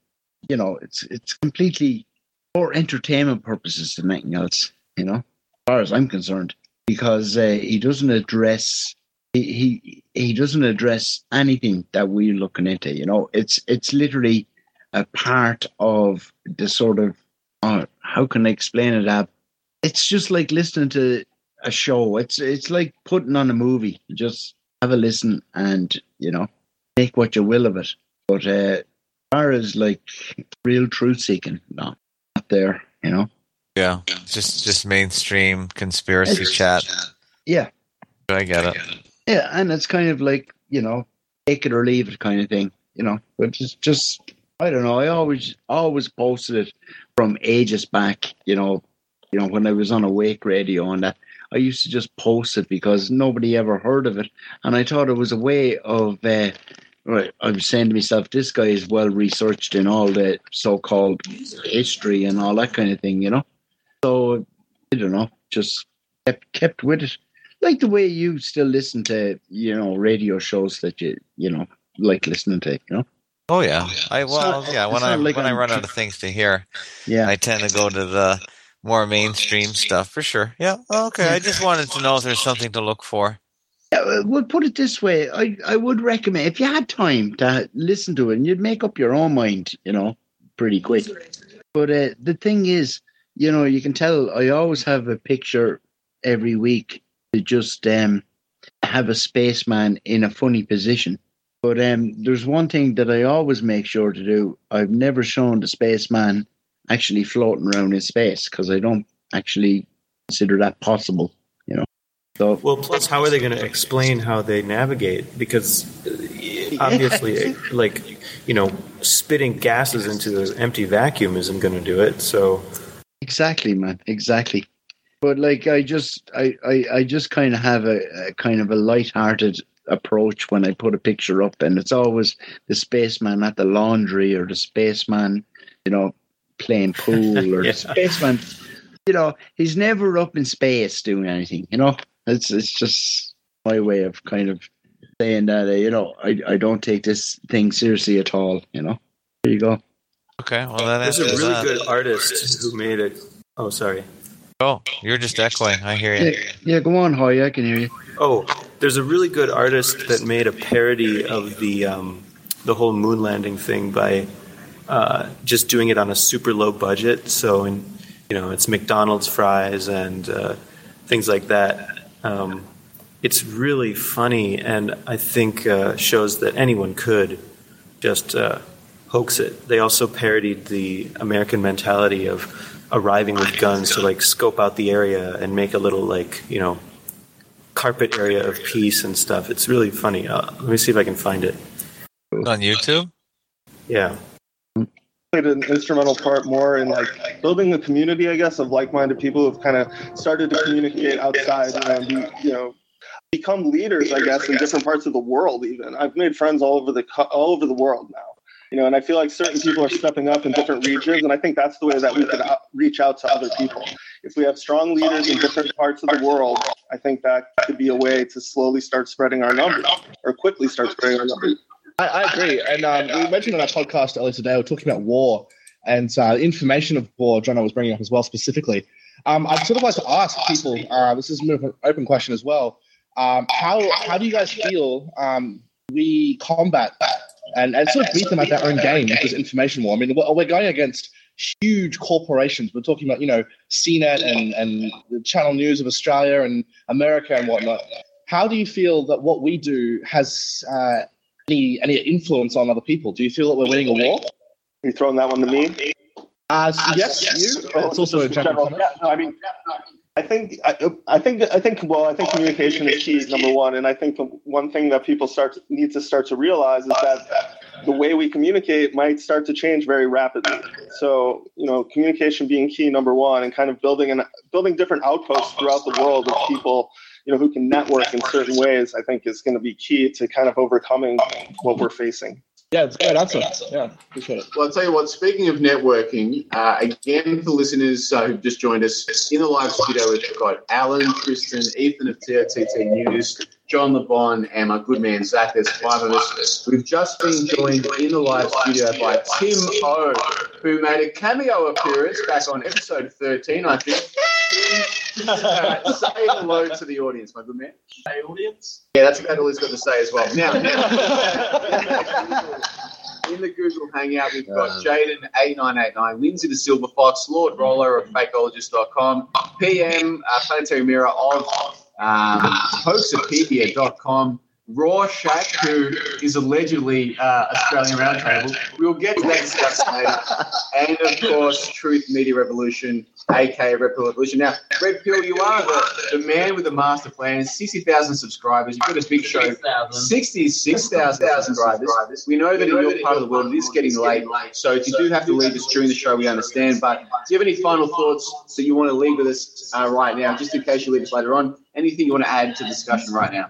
it's completely for entertainment purposes than anything else, as far as I'm concerned, because he doesn't address he doesn't address anything that we're looking into. It's literally a part of the sort of how can I explain it, Ab? It's just like listening to a show. It's like putting on a movie. You just have a listen and make what you will of it. But as far as like real truth seeking, no, not there. Yeah, just mainstream conspiracy chat. Yeah, I get it. Yeah, and it's kind of like take it or leave it kind of thing. But just I don't know. I always posted it from ages back. When I was on Awake Radio and that, I used to just post it because nobody ever heard of it, and I thought it was a way of. Right, I was saying to myself, this guy is well researched in all the so-called history and all that kind of thing, So, I don't know, just kept with it. Like the way you still listen to, radio shows that you like listening to, Oh, yeah. When I run out of things to hear, I tend to go to the more mainstream stuff, for sure. Yeah, okay. I just wanted to know if there's something to look for. Yeah, we'll put it this way. I would recommend, if you had time to listen to it, and you'd make up your own mind, pretty quick. But the thing is, you can tell I always have a picture every week to just have a spaceman in a funny position. But there's one thing that I always make sure to do. I've never shown the spaceman actually floating around in space because I don't actually consider that possible, So, well, plus, how are they going to explain how they navigate? Because obviously, spitting gases into an empty vacuum isn't going to do it. So, exactly, man, exactly. But I just kind of have a kind of a lighthearted approach when I put a picture up, and it's always the spaceman at the laundry or the spaceman, playing pool or the spaceman. He's never up in space doing anything. It's just my way of kind of saying that, I don't take this thing seriously at all, There you go. Okay, well, that there's a really good artist who made it. Oh, sorry. Oh, you're just echoing. I hear you. Yeah, go on, Hoy. I can hear you. Oh, there's a really good artist that made a parody of the whole moon landing thing by just doing it on a super low budget. So, it's McDonald's fries and things like that. It's really funny, and I think shows that anyone could just hoax it. They also parodied the American mentality of arriving with guns to scope out the area and make a little carpet area of peace and stuff. It's really funny. Let me see if I can find it. On YouTube? Yeah. Played an instrumental part more in building a community, I guess, of like-minded people who've kind of started to communicate outside and become leaders, I guess, in different parts of the world. Even I've made friends all over the world now, and I feel like certain people are stepping up in different regions, and I think that's the way that we could reach out to other people. If we have strong leaders in different parts of the world, I think that could be a way to slowly start spreading our numbers, or quickly start spreading our numbers. I agree. And we mentioned on our podcast earlier today, we're talking about war and information of war. Jono was bringing up as well specifically. I'd sort of like to ask people, this is more of an open question as well, How do you guys feel we combat that and sort of beat them at their own game with this information war? I mean, we're going against huge corporations. We're talking about, CNET and the Channel News of Australia and America and whatnot. How do you feel that what we do has any influence on other people? Do you feel that we're winning a war? Are you throwing that one to me? Yes, you. It's also a general comment. Yeah, no, I mean, I think communication is key, number one, and I think the one thing that people need to start to realize is that the way we communicate might start to change very rapidly. So, communication being key, number one, and kind of building different outposts throughout the world of people, who can network in certain ways, I think is going to be key to kind of overcoming what we're facing. Yeah, it's a good answer. Yeah, appreciate it. Well, I'll tell you what, speaking of networking, again, for listeners who've just joined us, in the live studio, we've got Alan, Tristan, Ethan of TOTT News, John LeBon, and my good man, Zach. There's 5 of us. We've just been joined in the live studio by Tim O, who made a cameo appearance back on episode 13, I think. Say hello to the audience, my good man. Hey, audience. Yeah, that's about all he's got to say as well. Now in the Google Hangout, we've got Jaden8989, Lindsay the Silver Fox, Lord Roller of Fakeologist.com, PM, Planetary Mirror of Hoaxopedia.com, Rorschach, who is allegedly Australian Roundtable. We'll get to that discussion later. And, of course, Truth Media Revolution, a.k.a. Red Pill Revolution. Now, Red Pill, you are the man with the master plan, 60,000 subscribers. You've got a big show, 66,000 subscribers. We know that in your part of the world it is getting late, so if you do have to leave us during the show, we understand. But do you have any final thoughts that you want to leave with us right now, just in case you leave us later on? Anything you want to add to the discussion right now?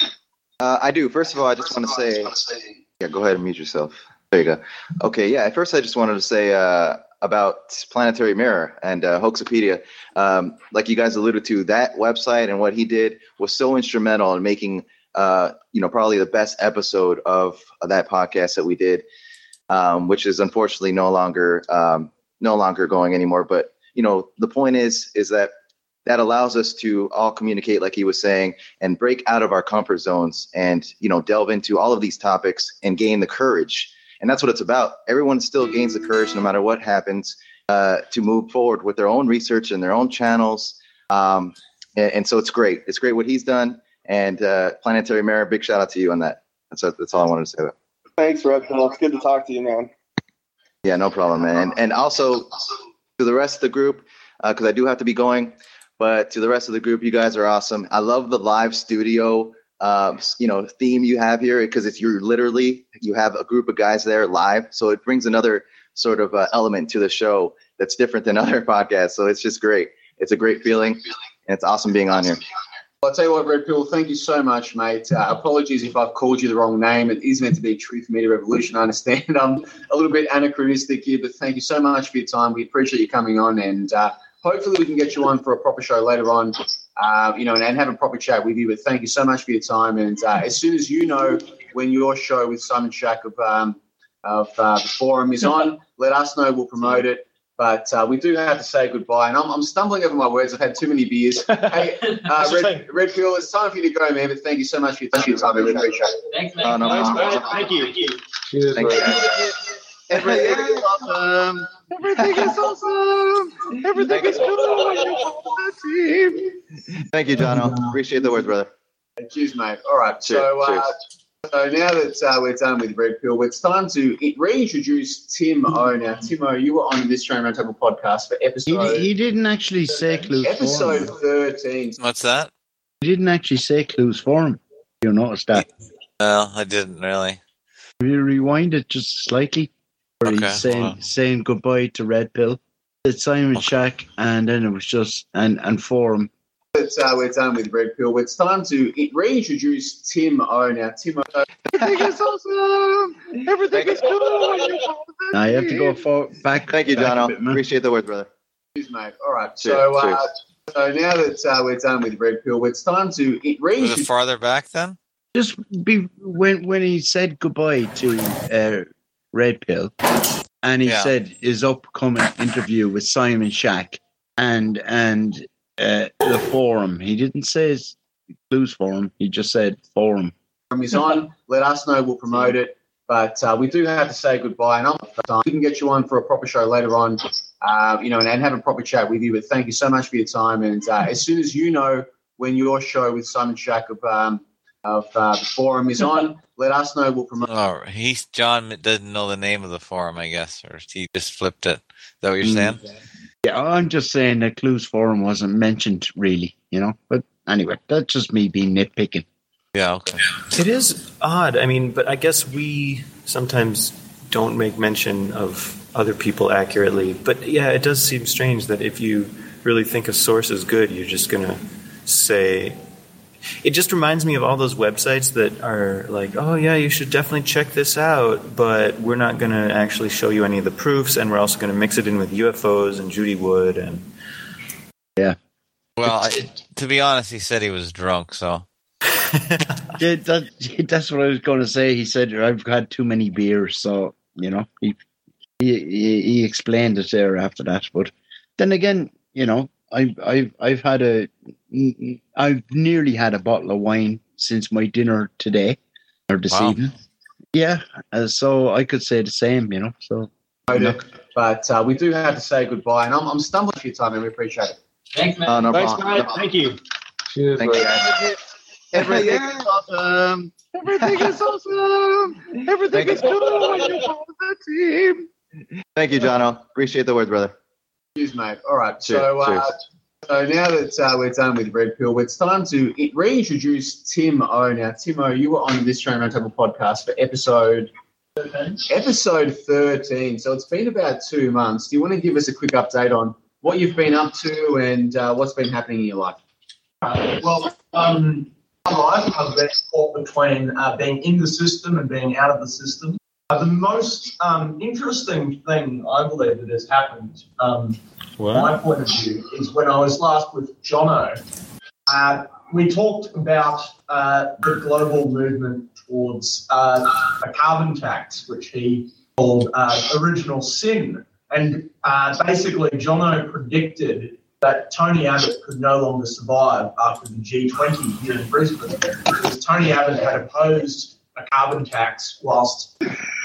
I do. First of all, I just want to say, go ahead and mute yourself. There you go. Okay, at first I just wanted to say about Planetary Mirror and Hoaxopedia. Like you guys alluded to, that website and what he did was so instrumental in making, probably the best episode of that podcast that we did, which is unfortunately no longer going anymore. But, the point is that allows us to all communicate, like he was saying, and break out of our comfort zones and, delve into all of these topics and gain the courage. And that's what it's about. Everyone still gains the courage, no matter what happens, to move forward with their own research and their own channels. And so it's great. It's great what he's done. And Planetary Mirror, big shout out to you on that. That's all I wanted to say. Thanks, Red Pill. It's good to talk to you, man. Yeah, no problem, man. And also to the rest of the group, because I do have to be going. But to the rest of the group, you guys are awesome. I love the live studio, theme you have here, because you have a group of guys there live. So it brings another sort of element to the show that's different than other podcasts. So it's just great. It's a great feeling, and it's awesome being on here. I'll tell you what, Red Pill, thank you so much, mate. Apologies if I've called you the wrong name. It is meant to be Truth Media Revolution. I understand I'm a little bit anachronistic here, but thank you so much for your time. We appreciate you coming on, and hopefully we can get you on for a proper show later on, and have a proper chat with you. But thank you so much for your time. And as soon as you know when your show with Simon Shack of the Forum is on, let us know. We'll promote it. But we do have to say goodbye. And I'm stumbling over my words. I've had too many beers. Hey, Red Pill, it's time for you to go, man. But thank you so much for your time. I really appreciate it. Thanks, man. Thank you. Cheers, thank you. Everything is awesome. Everything is awesome. Everything is good. Thank you, Jono. Appreciate the words, brother. Cheers, mate. All right. Cheers. So now that we're done with Red Pill, it's time to reintroduce Tim O. Now, Tim O, you were on the Australian Roundtable podcast for episode... He didn't actually say Clues Episode Forum. 13. What's that? He didn't actually say Clues Forum. You noticed that? Well, I didn't really. You rewind it just slightly. Where he's saying goodbye to Red Pill. It's Simon Shack, and then it was just and Forum. We're done with Red Pill. It's time to reintroduce Tim O. Now, Tim O. Everything is awesome. Everything is good. Now you have to go back. Thank you, Jono. Appreciate the words, brother. Cheers, mate. All right. Cheers. So now that we're done with Red Pill, it's time to Was it farther back then? Just when he said goodbye to Red Pill, and he said his upcoming interview with Simon Shack and the Forum. He didn't say Clues Forum. He just said forum. Is on. Let us know. We'll promote it. But we do have to say goodbye. And we can get you on for a proper show later on, and have a proper chat with you. But thank you so much for your time. And as soon as you know when your show with Simon Shack of the forum is on, let us know. We'll promote. Oh, John doesn't know the name of the forum, I guess, or he just flipped it. Is that what you're saying? Yeah, I'm just saying that Clues Forum wasn't mentioned really, But anyway, that's just me being nitpicking. Yeah, okay. It is odd. I mean, but I guess we sometimes don't make mention of other people accurately. But yeah, it does seem strange that if you really think a source is good, you're just going to say... It just reminds me of all those websites that are like, oh yeah, you should definitely check this out, but we're not going to actually show you any of the proofs, and we're also going to mix it in with UFOs and Judy Wood. And yeah. Well, to be honest, he said he was drunk, so... Yeah, that's what I was going to say. He said, I've had too many beers, so, he explained it there after that. But then again, I've nearly had a bottle of wine since my dinner today, or this evening. Yeah, so I could say the same, so. But we do have to say goodbye, and I'm stumbling for your time, and we appreciate it. Thanks, man. No Thanks, problem. mate. Thank you. Cheers, Thank you, guys. Everything is awesome. Everything is awesome. Everything is good. You're part of the team. Thank you, Jono. Appreciate the words, brother. Cheers, mate. All right. Cheers. So now that we're done with Red Pill, it's time to reintroduce Tim O. Now, Tim O, you were on this Train Roundtable podcast for episode 13. So it's been about 2 months. Do you want to give us a quick update on what you've been up to and what's been happening in your life? Life, I've been caught between being in the system and being out of the system. The most interesting thing I believe that has happened, from my point of view, is when I was last with Jono, we talked about the global movement towards a carbon tax, which he called Original Sin. And basically, Jono predicted that Tony Abbott could no longer survive after the G20 here in Brisbane because Tony Abbott had opposed a carbon tax whilst,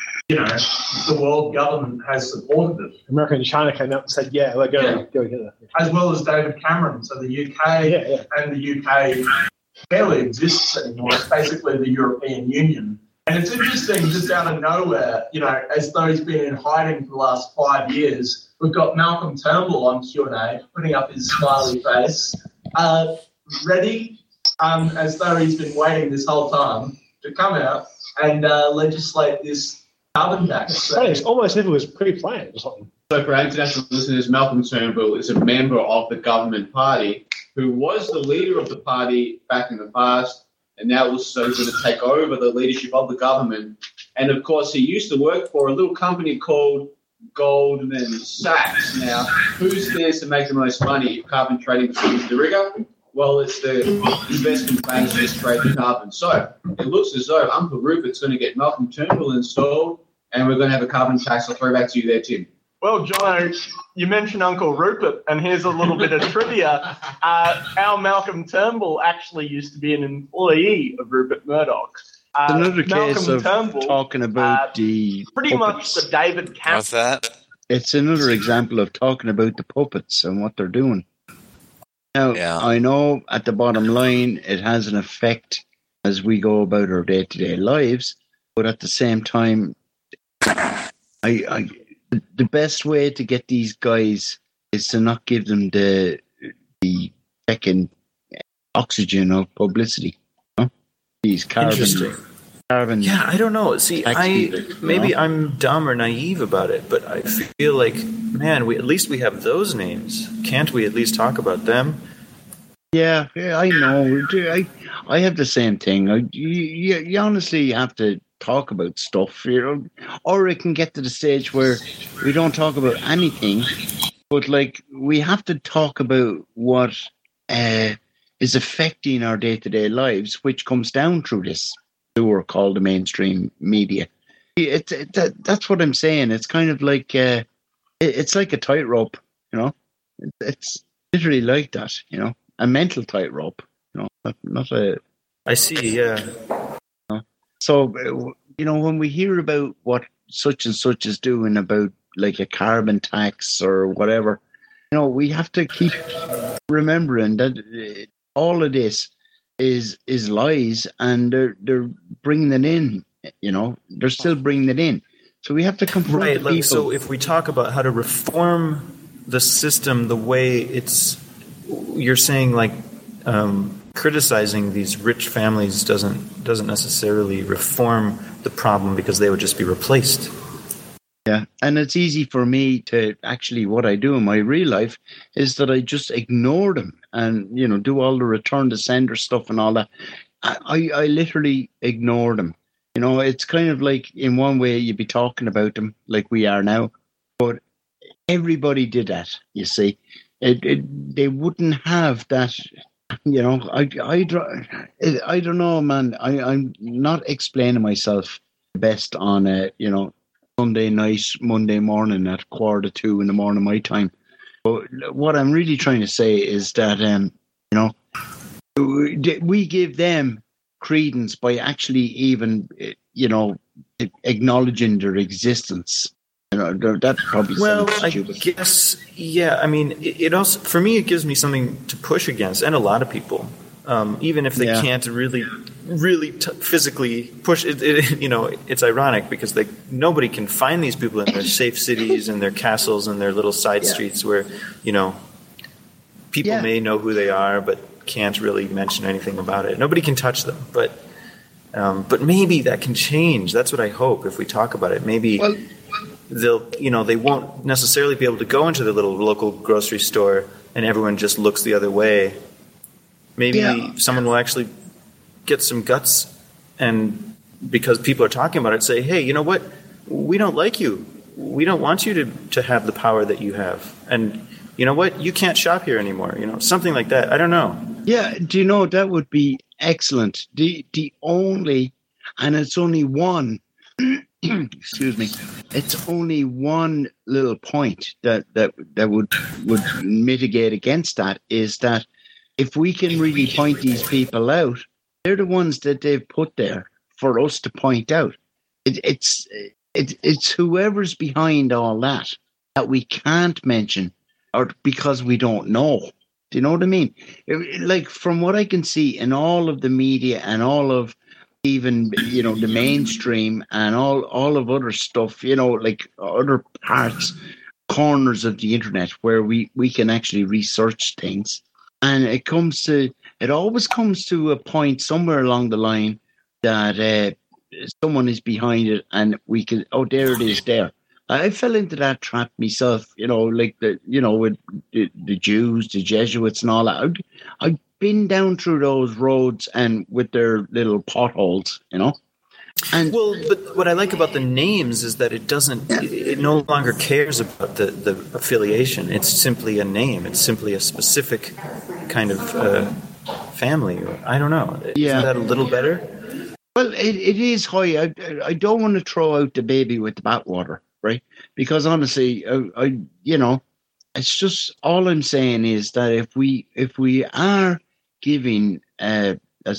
the world government has supported it. America and China came out and said, yeah, we're going to go together. As well as David Cameron. So the UK and the UK barely exists anymore. It's basically the European Union. And it's interesting, just out of nowhere, as though he's been in hiding for the last 5 years, we've got Malcolm Turnbull on Q&A, putting up his smiley face, ready, as though he's been waiting this whole time to come out and legislate this carbon tax. It's almost if it was pre-planned or something. So for our international listeners, Malcolm Turnbull is a member of the government party who was the leader of the party back in the past, and now also going to take over the leadership of the government. And, of course, he used to work for a little company called Goldman Sachs. Now, who stands to make the most money if carbon trading becomes the rigor? Well, it's the investment banks that trade the carbon. So it looks as though Uncle Rupert's going to get Malcolm Turnbull installed, and we're going to have a carbon tax. I'll throw back to you there, Tim. Well, Jono, you mentioned Uncle Rupert, and here's a little bit of trivia. Our Malcolm Turnbull actually used to be an employee of Rupert Murdoch. Another case Malcolm of Turnbull, talking about the pretty puppets. much the David Cameron. What's that? It's another example of talking about the puppets and what they're doing. Now, I know at the bottom line it has an effect as we go about our day-to-day lives, but at the same time, the best way to get these guys is to not give them the second oxygen of publicity. These carbon. Yeah, I don't know. See, I'm dumb or naive about it, but I feel like, man, at least we have those names. Can't we at least talk about them? Yeah, I know. I have the same thing. You honestly have to talk about stuff, or it can get to the stage where we don't talk about anything, but we have to talk about what is affecting our day-to-day lives, which comes down through this sewer called the mainstream media. That's what I'm saying. It's kind of like it's like a tightrope, It's literally like that, a mental tightrope, not a. I see. Yeah. So when we hear about what such and such is doing about like a carbon tax or whatever, we have to keep remembering that all of this is lies, and they're bringing it in. They're still bringing it in. So we have to confront the people. So if we talk about how to reform the system, the way you're saying like criticizing these rich families doesn't necessarily reform the problem, because they would just be replaced. Yeah, and it's easy for me to actually, what I do in my real life is that I just ignore them and, do all the return to sender stuff and all that. I literally ignore them. It's kind of like, in one way, you'd be talking about them like we are now, but everybody did that, you see. They wouldn't have that, I don't know, man. I'm not explaining myself best on, Sunday night, Monday morning at 1:45 in the morning, my time. But what I'm really trying to say is that, we give them credence by actually even, acknowledging their existence. That probably sounds stupid. I guess, yeah. I mean, it also, for me, it gives me something to push against, and a lot of people, even if they can't really physically push it. It's ironic because nobody can find these people in their safe cities and their castles and their little side streets where, people may know who they are, but can't really mention anything about it. Nobody can touch them, but maybe that can change. That's what I hope. If we talk about it, maybe they won't necessarily be able to go into the little local grocery store and everyone just looks the other way. Maybe someone will actually get some guts, and because people are talking about it, say, hey, you know what? We don't like you. We don't want you to have the power that you have. And you know what? You can't shop here anymore. Something like that. I don't know. Yeah. Do you know, that would be excellent. The only, and it's only one, excuse me, it's only one little point that would mitigate against that, is that if we can really point these people out, they're the ones that they've put there for us to point out. It's whoever's behind all that we can't mention, or because we don't know. Do you know what I mean? Like, from what I can see in all of the media and all of even, the mainstream and all of other stuff, like other corners of the internet where we can actually research things. And it always comes to a point somewhere along the line that someone is behind it, and we can, there it is there. I fell into that trap myself, like with the Jews, the Jesuits and all that. I've been down through those roads and with their little potholes, And but what I like about the names is that it no longer cares about the affiliation. It's simply a name. It's simply a specific kind of family. I don't know. Isn't that a little better? Well, it is high. I don't want to throw out the baby with the bathwater, right? Because honestly, it's just, all I'm saying is that if we are giving a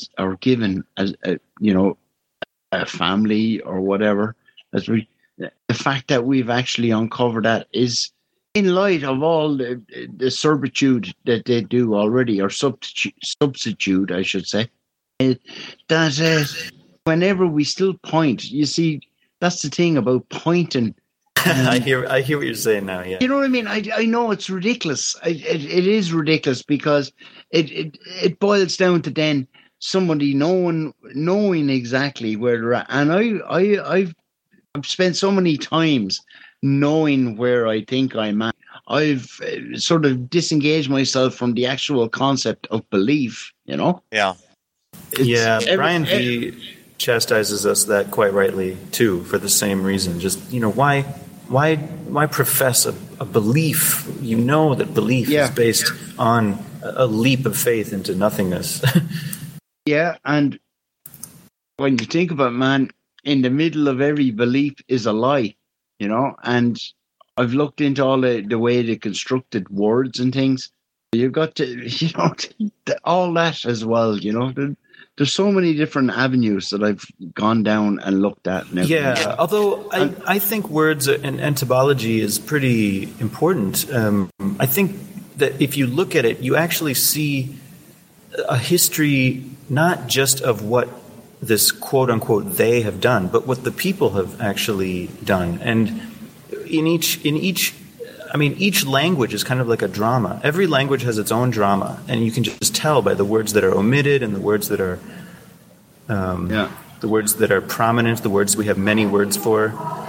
family or whatever, the fact that we've actually uncovered that is in light of all the servitude that they do already, or substitute, I should say, that whenever we still point, you see, that's the thing about pointing. I hear what you're saying now. Yeah, you know what I mean. I know it's ridiculous. It is ridiculous because it boils down to then somebody knowing exactly where they're at, and I've spent so many times knowing where I think I'm at. I've sort of disengaged myself from the actual concept of belief. Yeah. Brian V chastises us that quite rightly too, for the same reason. Just why profess a belief? That belief is based on a leap of faith into nothingness. Yeah, and when you think about it, man, in the middle of every belief is a lie, and I've looked into all the way they constructed words and things. You've got to, all that as well. There's so many different avenues that I've gone down and looked at. And yeah, although I think words and etymology is pretty important. I think that if you look at it, you actually see a history not just of what this quote-unquote they have done, but what the people have actually done. And each language is kind of like a drama. Every language has its own drama, and you can just tell by the words that are omitted and the words that are the words that are prominent, the words we have many words for.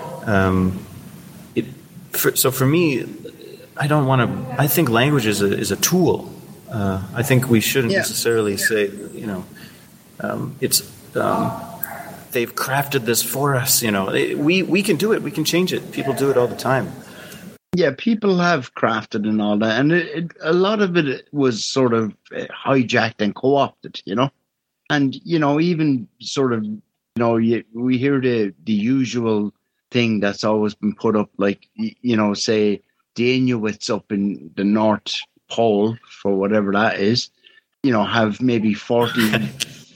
So for me, I think language is a tool. I think we shouldn't necessarily say, they've crafted this for us. We can do it. We can change it. People do it all the time. Yeah, people have crafted and all that, and a lot of it was sort of hijacked and co-opted, and even sort of we hear the usual thing that's always been put up, like say the Inuits up in the North Pole, for whatever that is, have maybe 40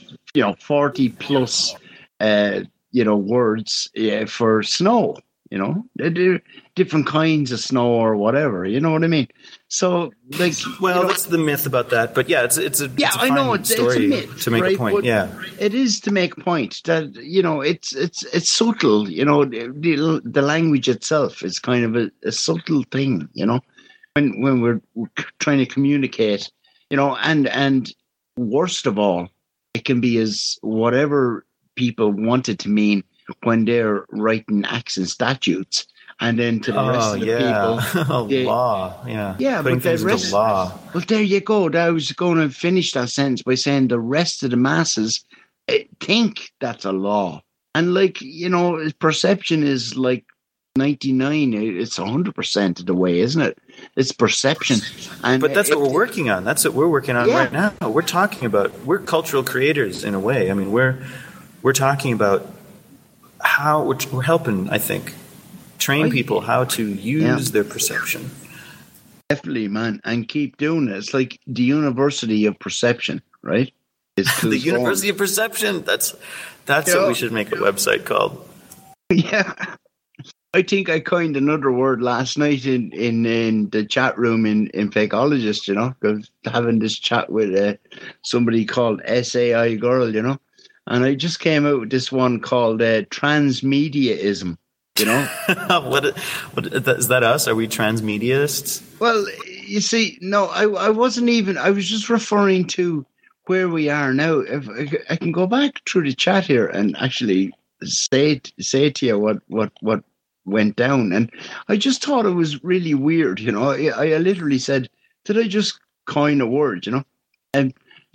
plus words for snow. They do different kinds of snow or whatever. You know what I mean? So, that's the myth about that. But yeah, it's a fine story it's a myth, to make a point. But yeah, it is to make a point that it's subtle. The language itself is kind of a subtle thing. When we're trying to communicate. And worst of all, it can be as whatever people want it to mean when they're writing acts and statutes, and then to the rest of the people, law, putting things into law. Well, there you go. I was going to finish that sentence by saying the rest of the masses think that's a law, and perception is like 99. It's 100% of the way, isn't it? It's perception, but that's what we're working on. That's what we're working on right now. We're talking about we're cultural creators in a way. I mean, we're talking about how we're helping, I think, train people how to use their perception. Definitely, man, and keep doing it. It's like the University of Perception, right? It's the University of Perception. That's what we should make a website called. Yeah, I think I coined another word last night in the chat room in Fakeologist. Because having this chat with somebody called SAI Girl, and I just came out with this one called transmediaism. What is that? Us? Are we transmediaists? Well, you see, no, I wasn't even. I was just referring to where we are now. If I can go back through the chat here and actually say to you what went down, and I just thought it was really weird. I literally said, "Did I just coin a word?" And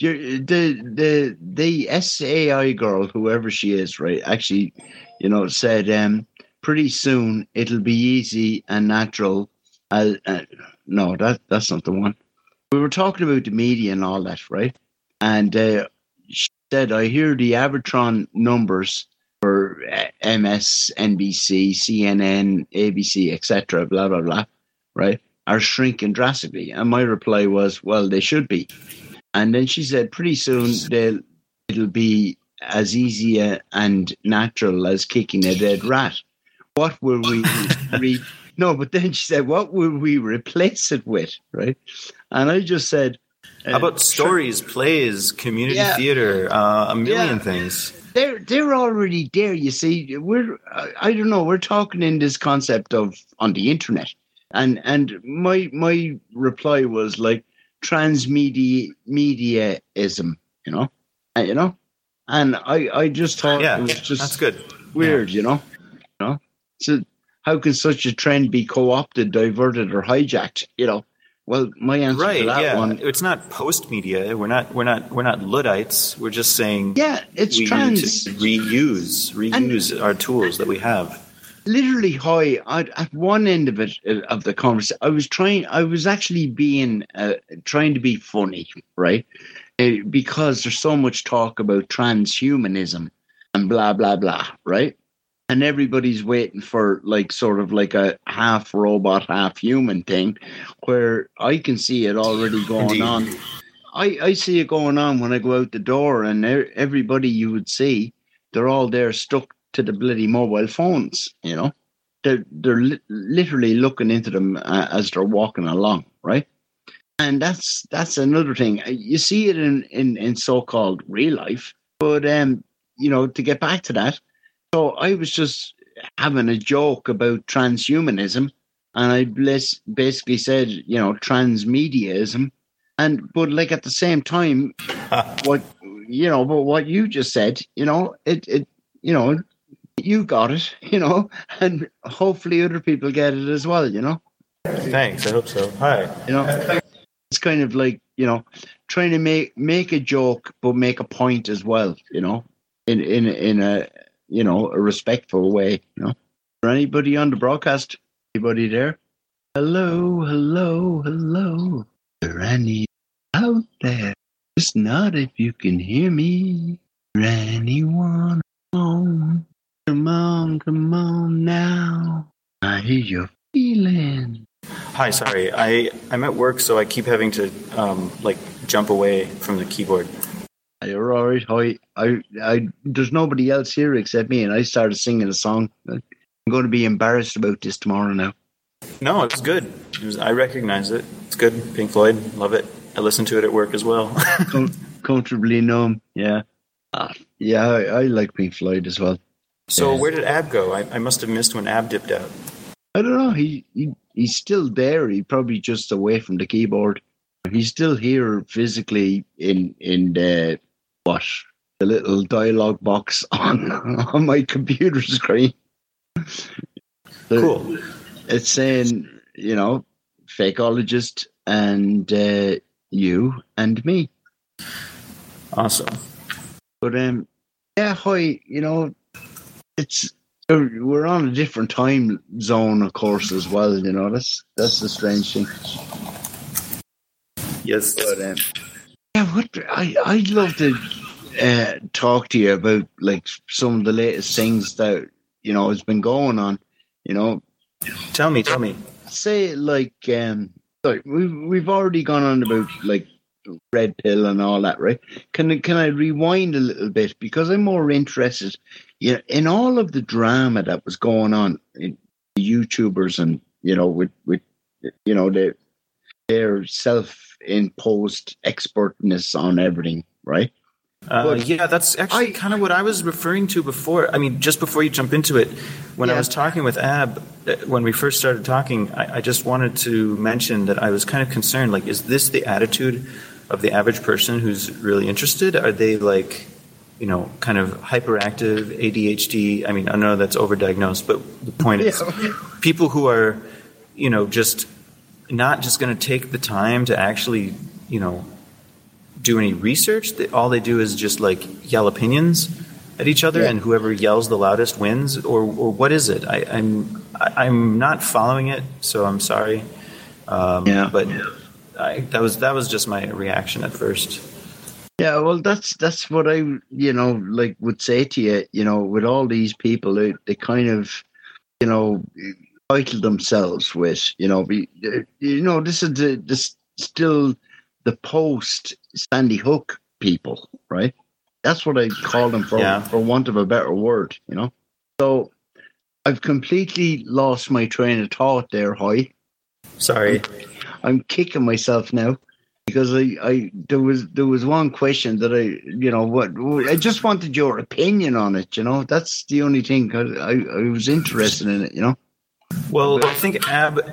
the SAI girl, whoever she is, right? Actually, said, pretty soon it'll be easy and natural. No, that's not the one. We were talking about the media and all that, right? And she said, I hear the Avatron numbers for MSNBC, CNN, ABC, etc., blah, blah, blah, right, are shrinking drastically. And my reply was, well, they should be. And then she said, pretty soon it'll be as easy and natural as kicking a dead rat. What will we No, but then she said, what will we replace it with, right? And I just said... How about stories, plays, community theater, a million things? They're already there, you see. I don't know, we're talking in this concept of on the internet. And my reply was like, transmediaism, and I just thought it was just that's good. Weird, So how can such a trend be co-opted, diverted, or hijacked? Well, my answer to that one, it's not post media. We're not Luddites. We're just saying it's we trans. need to reuse our tools that we have. Literally, at one end of it of the conversation, I was actually being trying to be funny, right? Because there's so much talk about transhumanism and blah blah blah, right? and everybody's waiting for like sort of like a half robot, half human thing, where I can see it already going on. I see it going on when I go out the door, and everybody you would see, they're all there stuck to the bloody mobile phones. You know, they're literally looking into them as they're walking along, right? And that's another thing. You see it in so-called real life, but you know, to get back to that, so I was just having a joke about transhumanism, and I basically said, you know, transmediaism. But like at the same time, but what you just said, you know, it you know, you got it, you know, and hopefully other people get it as well, you know. Thanks, I hope so. Hi. You know, it's kind of like, you know, trying to make a joke but make a point as well, you know, in a, you know, a respectful way, you know. For anybody on the broadcast, anybody there? Hello. Is there any out there? Just nod if you can hear me. Is there anyone home? Come on now. I hear your feeling. Hi, sorry. I'm at work, so I keep having to like jump away from the keyboard. You're all right. I there's nobody else here except me, and I started singing a song. I'm going to be embarrassed about this tomorrow now. No, it's good. I recognize it. It's good. Pink Floyd, love it. I listen to it at work as well. Comfortably numb, yeah. Yeah, I like Pink Floyd as well. So where did Ab go? I must have missed when Ab dipped out. I don't know. He's still there. He's probably just away from the keyboard. He's still here physically in the little dialogue box on my computer screen. Cool. It's saying, you know, fakeologist and you and me. Awesome. But yeah, hi. You know, we're on a different time zone, of course, as well. You know, that's the strange thing. Yes. But yeah, I'd love to talk to you about like some of the latest things that, you know, has been going on. You know, tell me. Say like we've already gone on about like Red Pill and all that, right? Can I rewind a little bit, because I'm more interested, in all of the drama that was going on in YouTubers and, you know, with you know, their self-imposed expertness on everything, right? Yeah, that's actually kind of what I was referring to before. I mean, just before you jump into it, when I was talking with Ab, when we first started talking, I just wanted to mention that I was kind of concerned, like, is this the attitude of the average person who's really interested? Are they like, you know, kind of hyperactive, ADHD? I mean, I know that's overdiagnosed, but the point is people who are, you know, just not just going to take the time to actually, you know, do any research. All they do is just like yell opinions at each other, and whoever yells the loudest wins. Or what is it? I'm not following it, so I'm sorry. But that was just my reaction at first. Yeah, well, that's what I, you know, like would say to you. You know, with all these people, they kind of, you know, title themselves with, you know, this is still the post Sandy Hook people, right? That's what I call them for want of a better word, you know. So I've completely lost my train of thought there, Hoy. Sorry. I'm kicking myself now because there was one question that I just wanted your opinion on it, you know. That's the only thing. I was interested in it, you know. Well, I think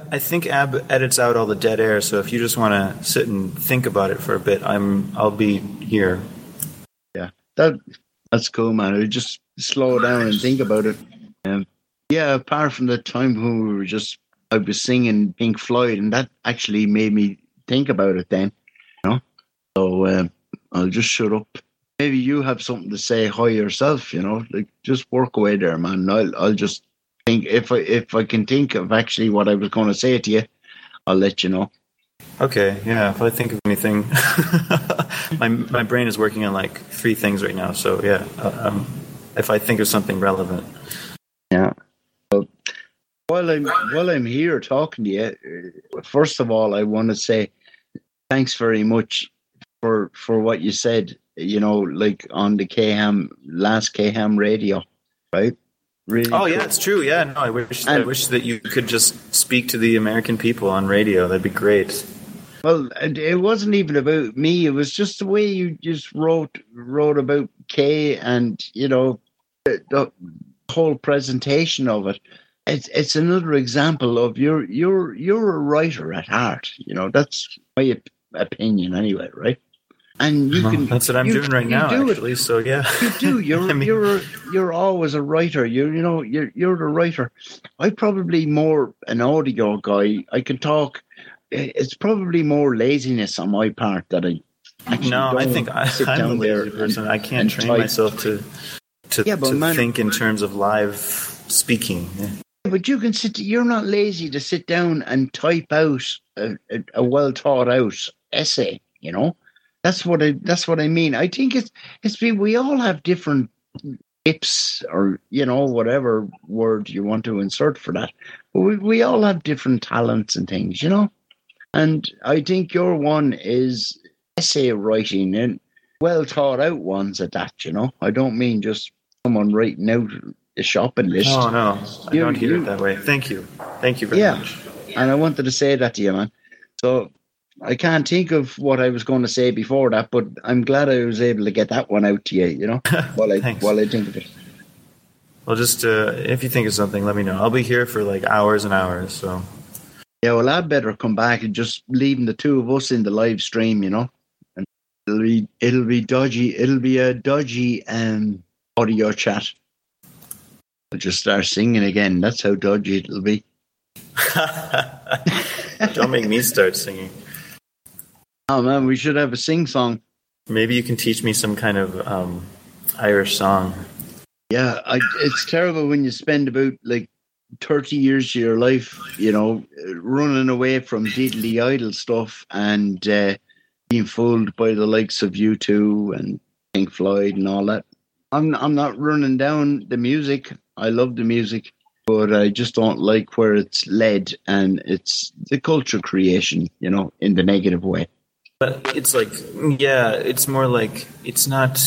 Ab edits out all the dead air. So if you just want to sit and think about it for a bit, I'll be here. Yeah, that's cool, man. I just slow down and think about it. Yeah, apart from the time when I was singing Pink Floyd, and that actually made me think about it. Then, you know. So I'll just shut up. Maybe you have something to say, Hoy, yourself. You know, like just work away there, man. I'll just think if I can think of actually what I was going to say to you, I'll let you know. Okay, yeah. If I think of anything, my brain is working on like 3 things right now. So yeah, if I think of something relevant. Yeah. Well, while I'm here talking to you, first of all, I want to say thanks very much for what you said. You know, like on the last KHAM radio, right? Really Oh cool. yeah, it's true. Yeah, no, I wish that you could just speak to the American people on radio. That'd be great. Well, it wasn't even about me. It was just the way you just wrote about Kay, and you know, the whole presentation of it. It's another example of you're a writer at heart. You know, that's my opinion anyway, right? And you can. That's what I'm doing right now, actually. So yeah, you do. You're always a writer. You're the writer. I'm probably more an audio guy. I can talk. It's probably more laziness on my part that I. I think I'm a lazy person. I can't train myself to think in terms of live speaking. Yeah. But you can sit. You're not lazy to sit down and type out a well thought out essay. You know. That's what I mean. I think we all have different tips, or you know, whatever word you want to insert for that. But we all have different talents and things, you know. And I think your one is essay writing, and well thought out ones at that. You know, I don't mean just someone writing out a shopping list. Oh no, I don't hear it that way. Thank you very much. And I wanted to say that to you, man. So. I can't think of what I was going to say before that, but I'm glad I was able to get that one out to you, you know, while I think of it. Well, just if you think of something, let me know. I'll be here for like hours and hours, so. Yeah, well, I'd better come back and just leaving the two of us in the live stream, you know. And it'll be dodgy. It'll be a dodgy audio chat. I'll just start singing again. That's how dodgy it'll be. Don't make me start singing. Oh man, we should have a sing-song. Maybe you can teach me some kind of Irish song. Yeah, it's terrible when you spend about like 30 years of your life, you know, running away from diddly idle stuff and being fooled by the likes of U2 and Pink Floyd and all that. I'm not running down the music. I love the music, but I just don't like where it's led, and it's the culture creation, you know, in the negative way. But it's like, yeah, it's more like it's not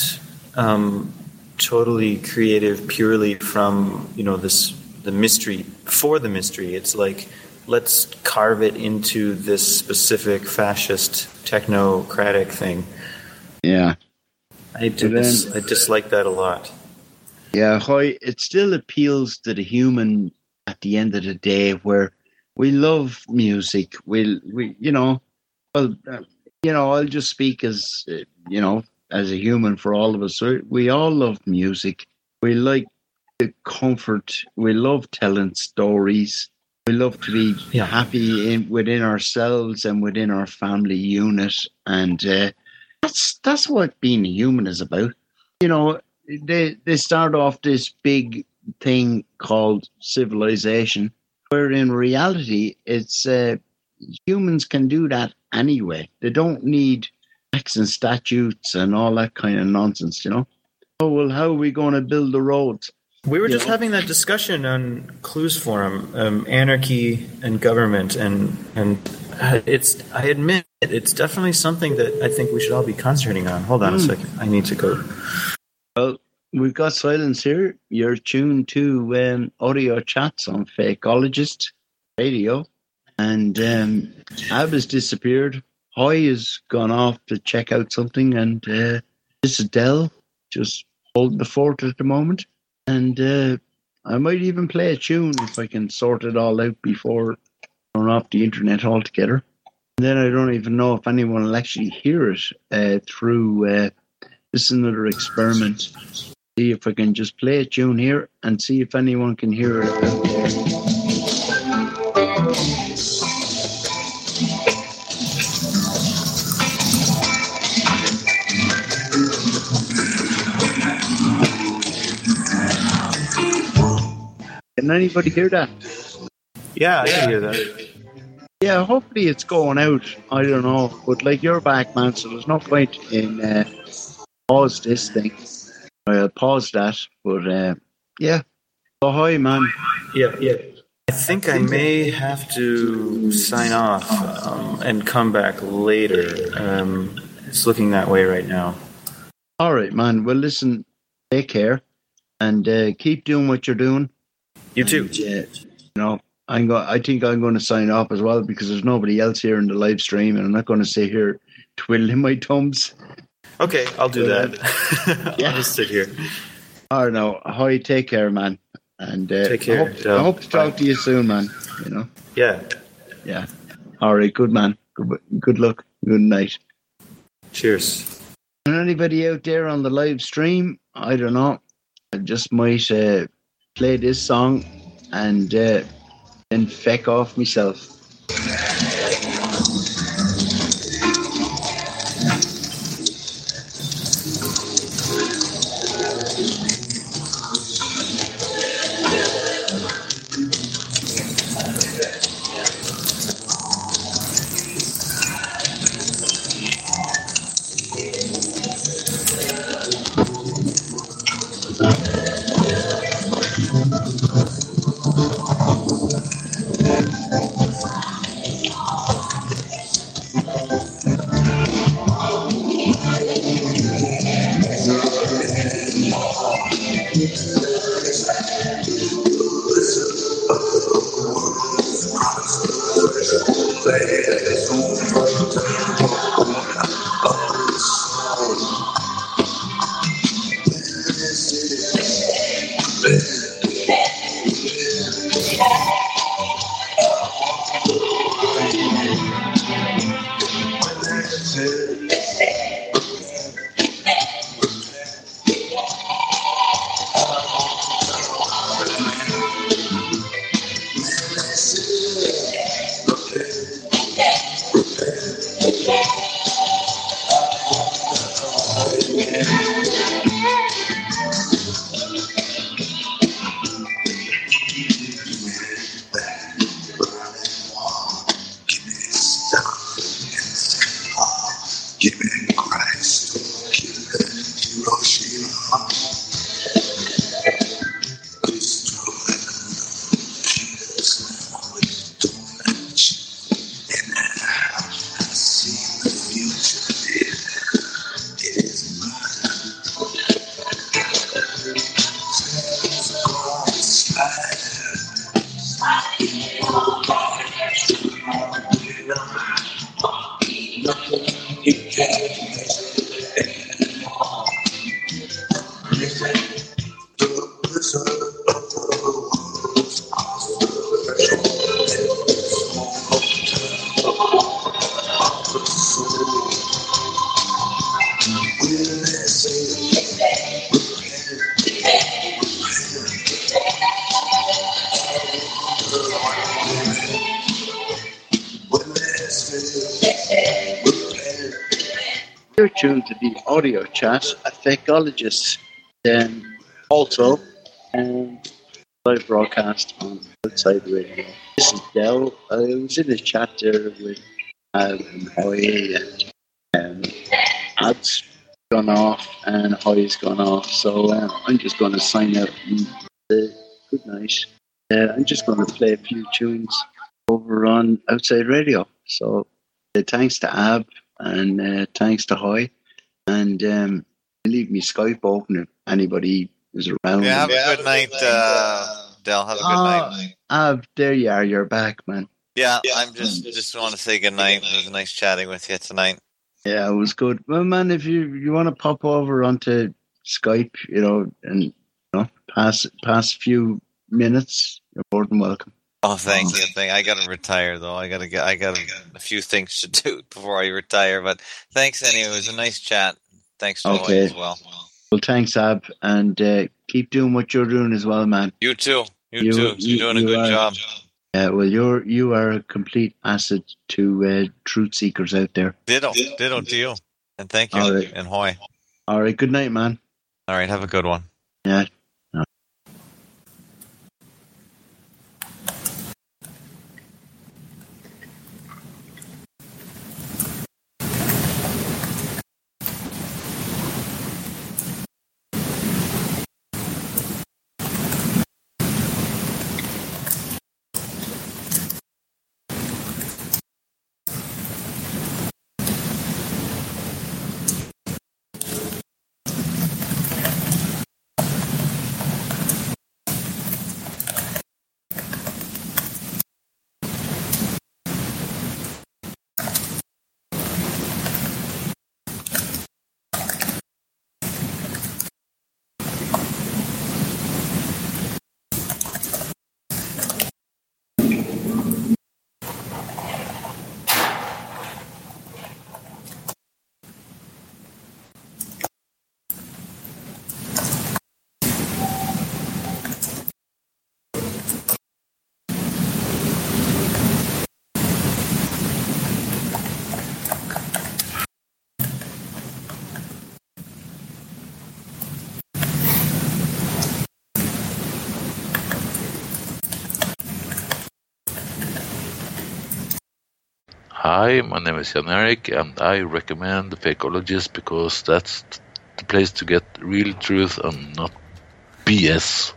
totally creative purely from, you know, the mystery for the mystery. It's like, let's carve it into this specific fascist technocratic thing. Yeah. I dislike that a lot. Yeah, it still appeals to the human at the end of the day, where we love music. We you know, well, you know, I'll just speak as, you know, as a human for all of us. We all love music. We like the comfort. We love telling stories. We love to be happy within ourselves and within our family unit. And that's what being a human is about. You know, they start off this big thing called civilization, where in reality it's humans can do that anyway. They don't need acts and statutes and all that kind of nonsense, you know. Oh, well, how are we going to build the roads? We were just having that discussion on Clues Forum, anarchy and government, and it's, I admit, it's definitely something that I think we should all be concentrating on. Hold on a second. I need to go. Well, we've got silence here. You're tuned to audio chats on Fakeologist Radio. And Ab has disappeared. Hoy has gone off to check out something. And this is Dell, just holding the fort at the moment. And I might even play a tune if I can sort it all out before going off the internet altogether. And then I don't even know if anyone will actually hear it through this is another experiment. See if I can just play a tune here and see if anyone can hear it out there. Can anybody hear that? Yeah, I can hear that. Yeah, hopefully it's going out. I don't know. But like, you're back, man, so there's no point in pause this thing. I'll pause that. But yeah, Oh, hi, man. Yeah. I think I may have to sign off and come back later. It's looking that way right now. All right, man. Well, listen, take care and keep doing what you're doing. You too. I think I'm going to sign off as well because there's nobody else here in the live stream, and I'm not going to sit here twiddling my thumbs. Okay, I'll do that. I'll just sit here. All right, now, hi, take care, man. And take care. I hope to talk to you soon, man. Yeah. All right, good man. Good luck. Good night. Cheers. And anybody out there on the live stream, I don't know. I just might play this song and then feck off myself. You're tuned to the audio chat at Fakeologists. Then also live broadcast on Outside Radio. This is Del. I was in a chat there with Hoy and Ad's gone off and Hoy's gone off. So I'm just going to sign out and good night. I'm just going to play a few tunes over on Outside Radio. So thanks to Ab and thanks to Hoy. And leave me Skype open if anybody is around. Yeah, have a good night, Del. Have a good night. Ab, there you are. You're back, man. Yeah, I'm just want to say good night. It was nice chatting with you tonight. Yeah, it was good. Well, man, if you want to pop over onto Skype, and pass a few minutes, you're more than welcome. Oh, thank you. I got to retire though. I got a few things to do before I retire. But thanks anyway. It was a nice chat. Thanks to Hoy as well. Well, thanks, Ab, and keep doing what you're doing as well, man. You too. You too. You're doing a good job. Yeah, well, you are a complete asset to truth seekers out there. Ditto to you, and thank you, right. And Hoy. All right, good night, man. All right, have a good one. Yeah. Hi, my name is Jan Erik, and I recommend the Fakeologist because that's the place to get real truth and not BS.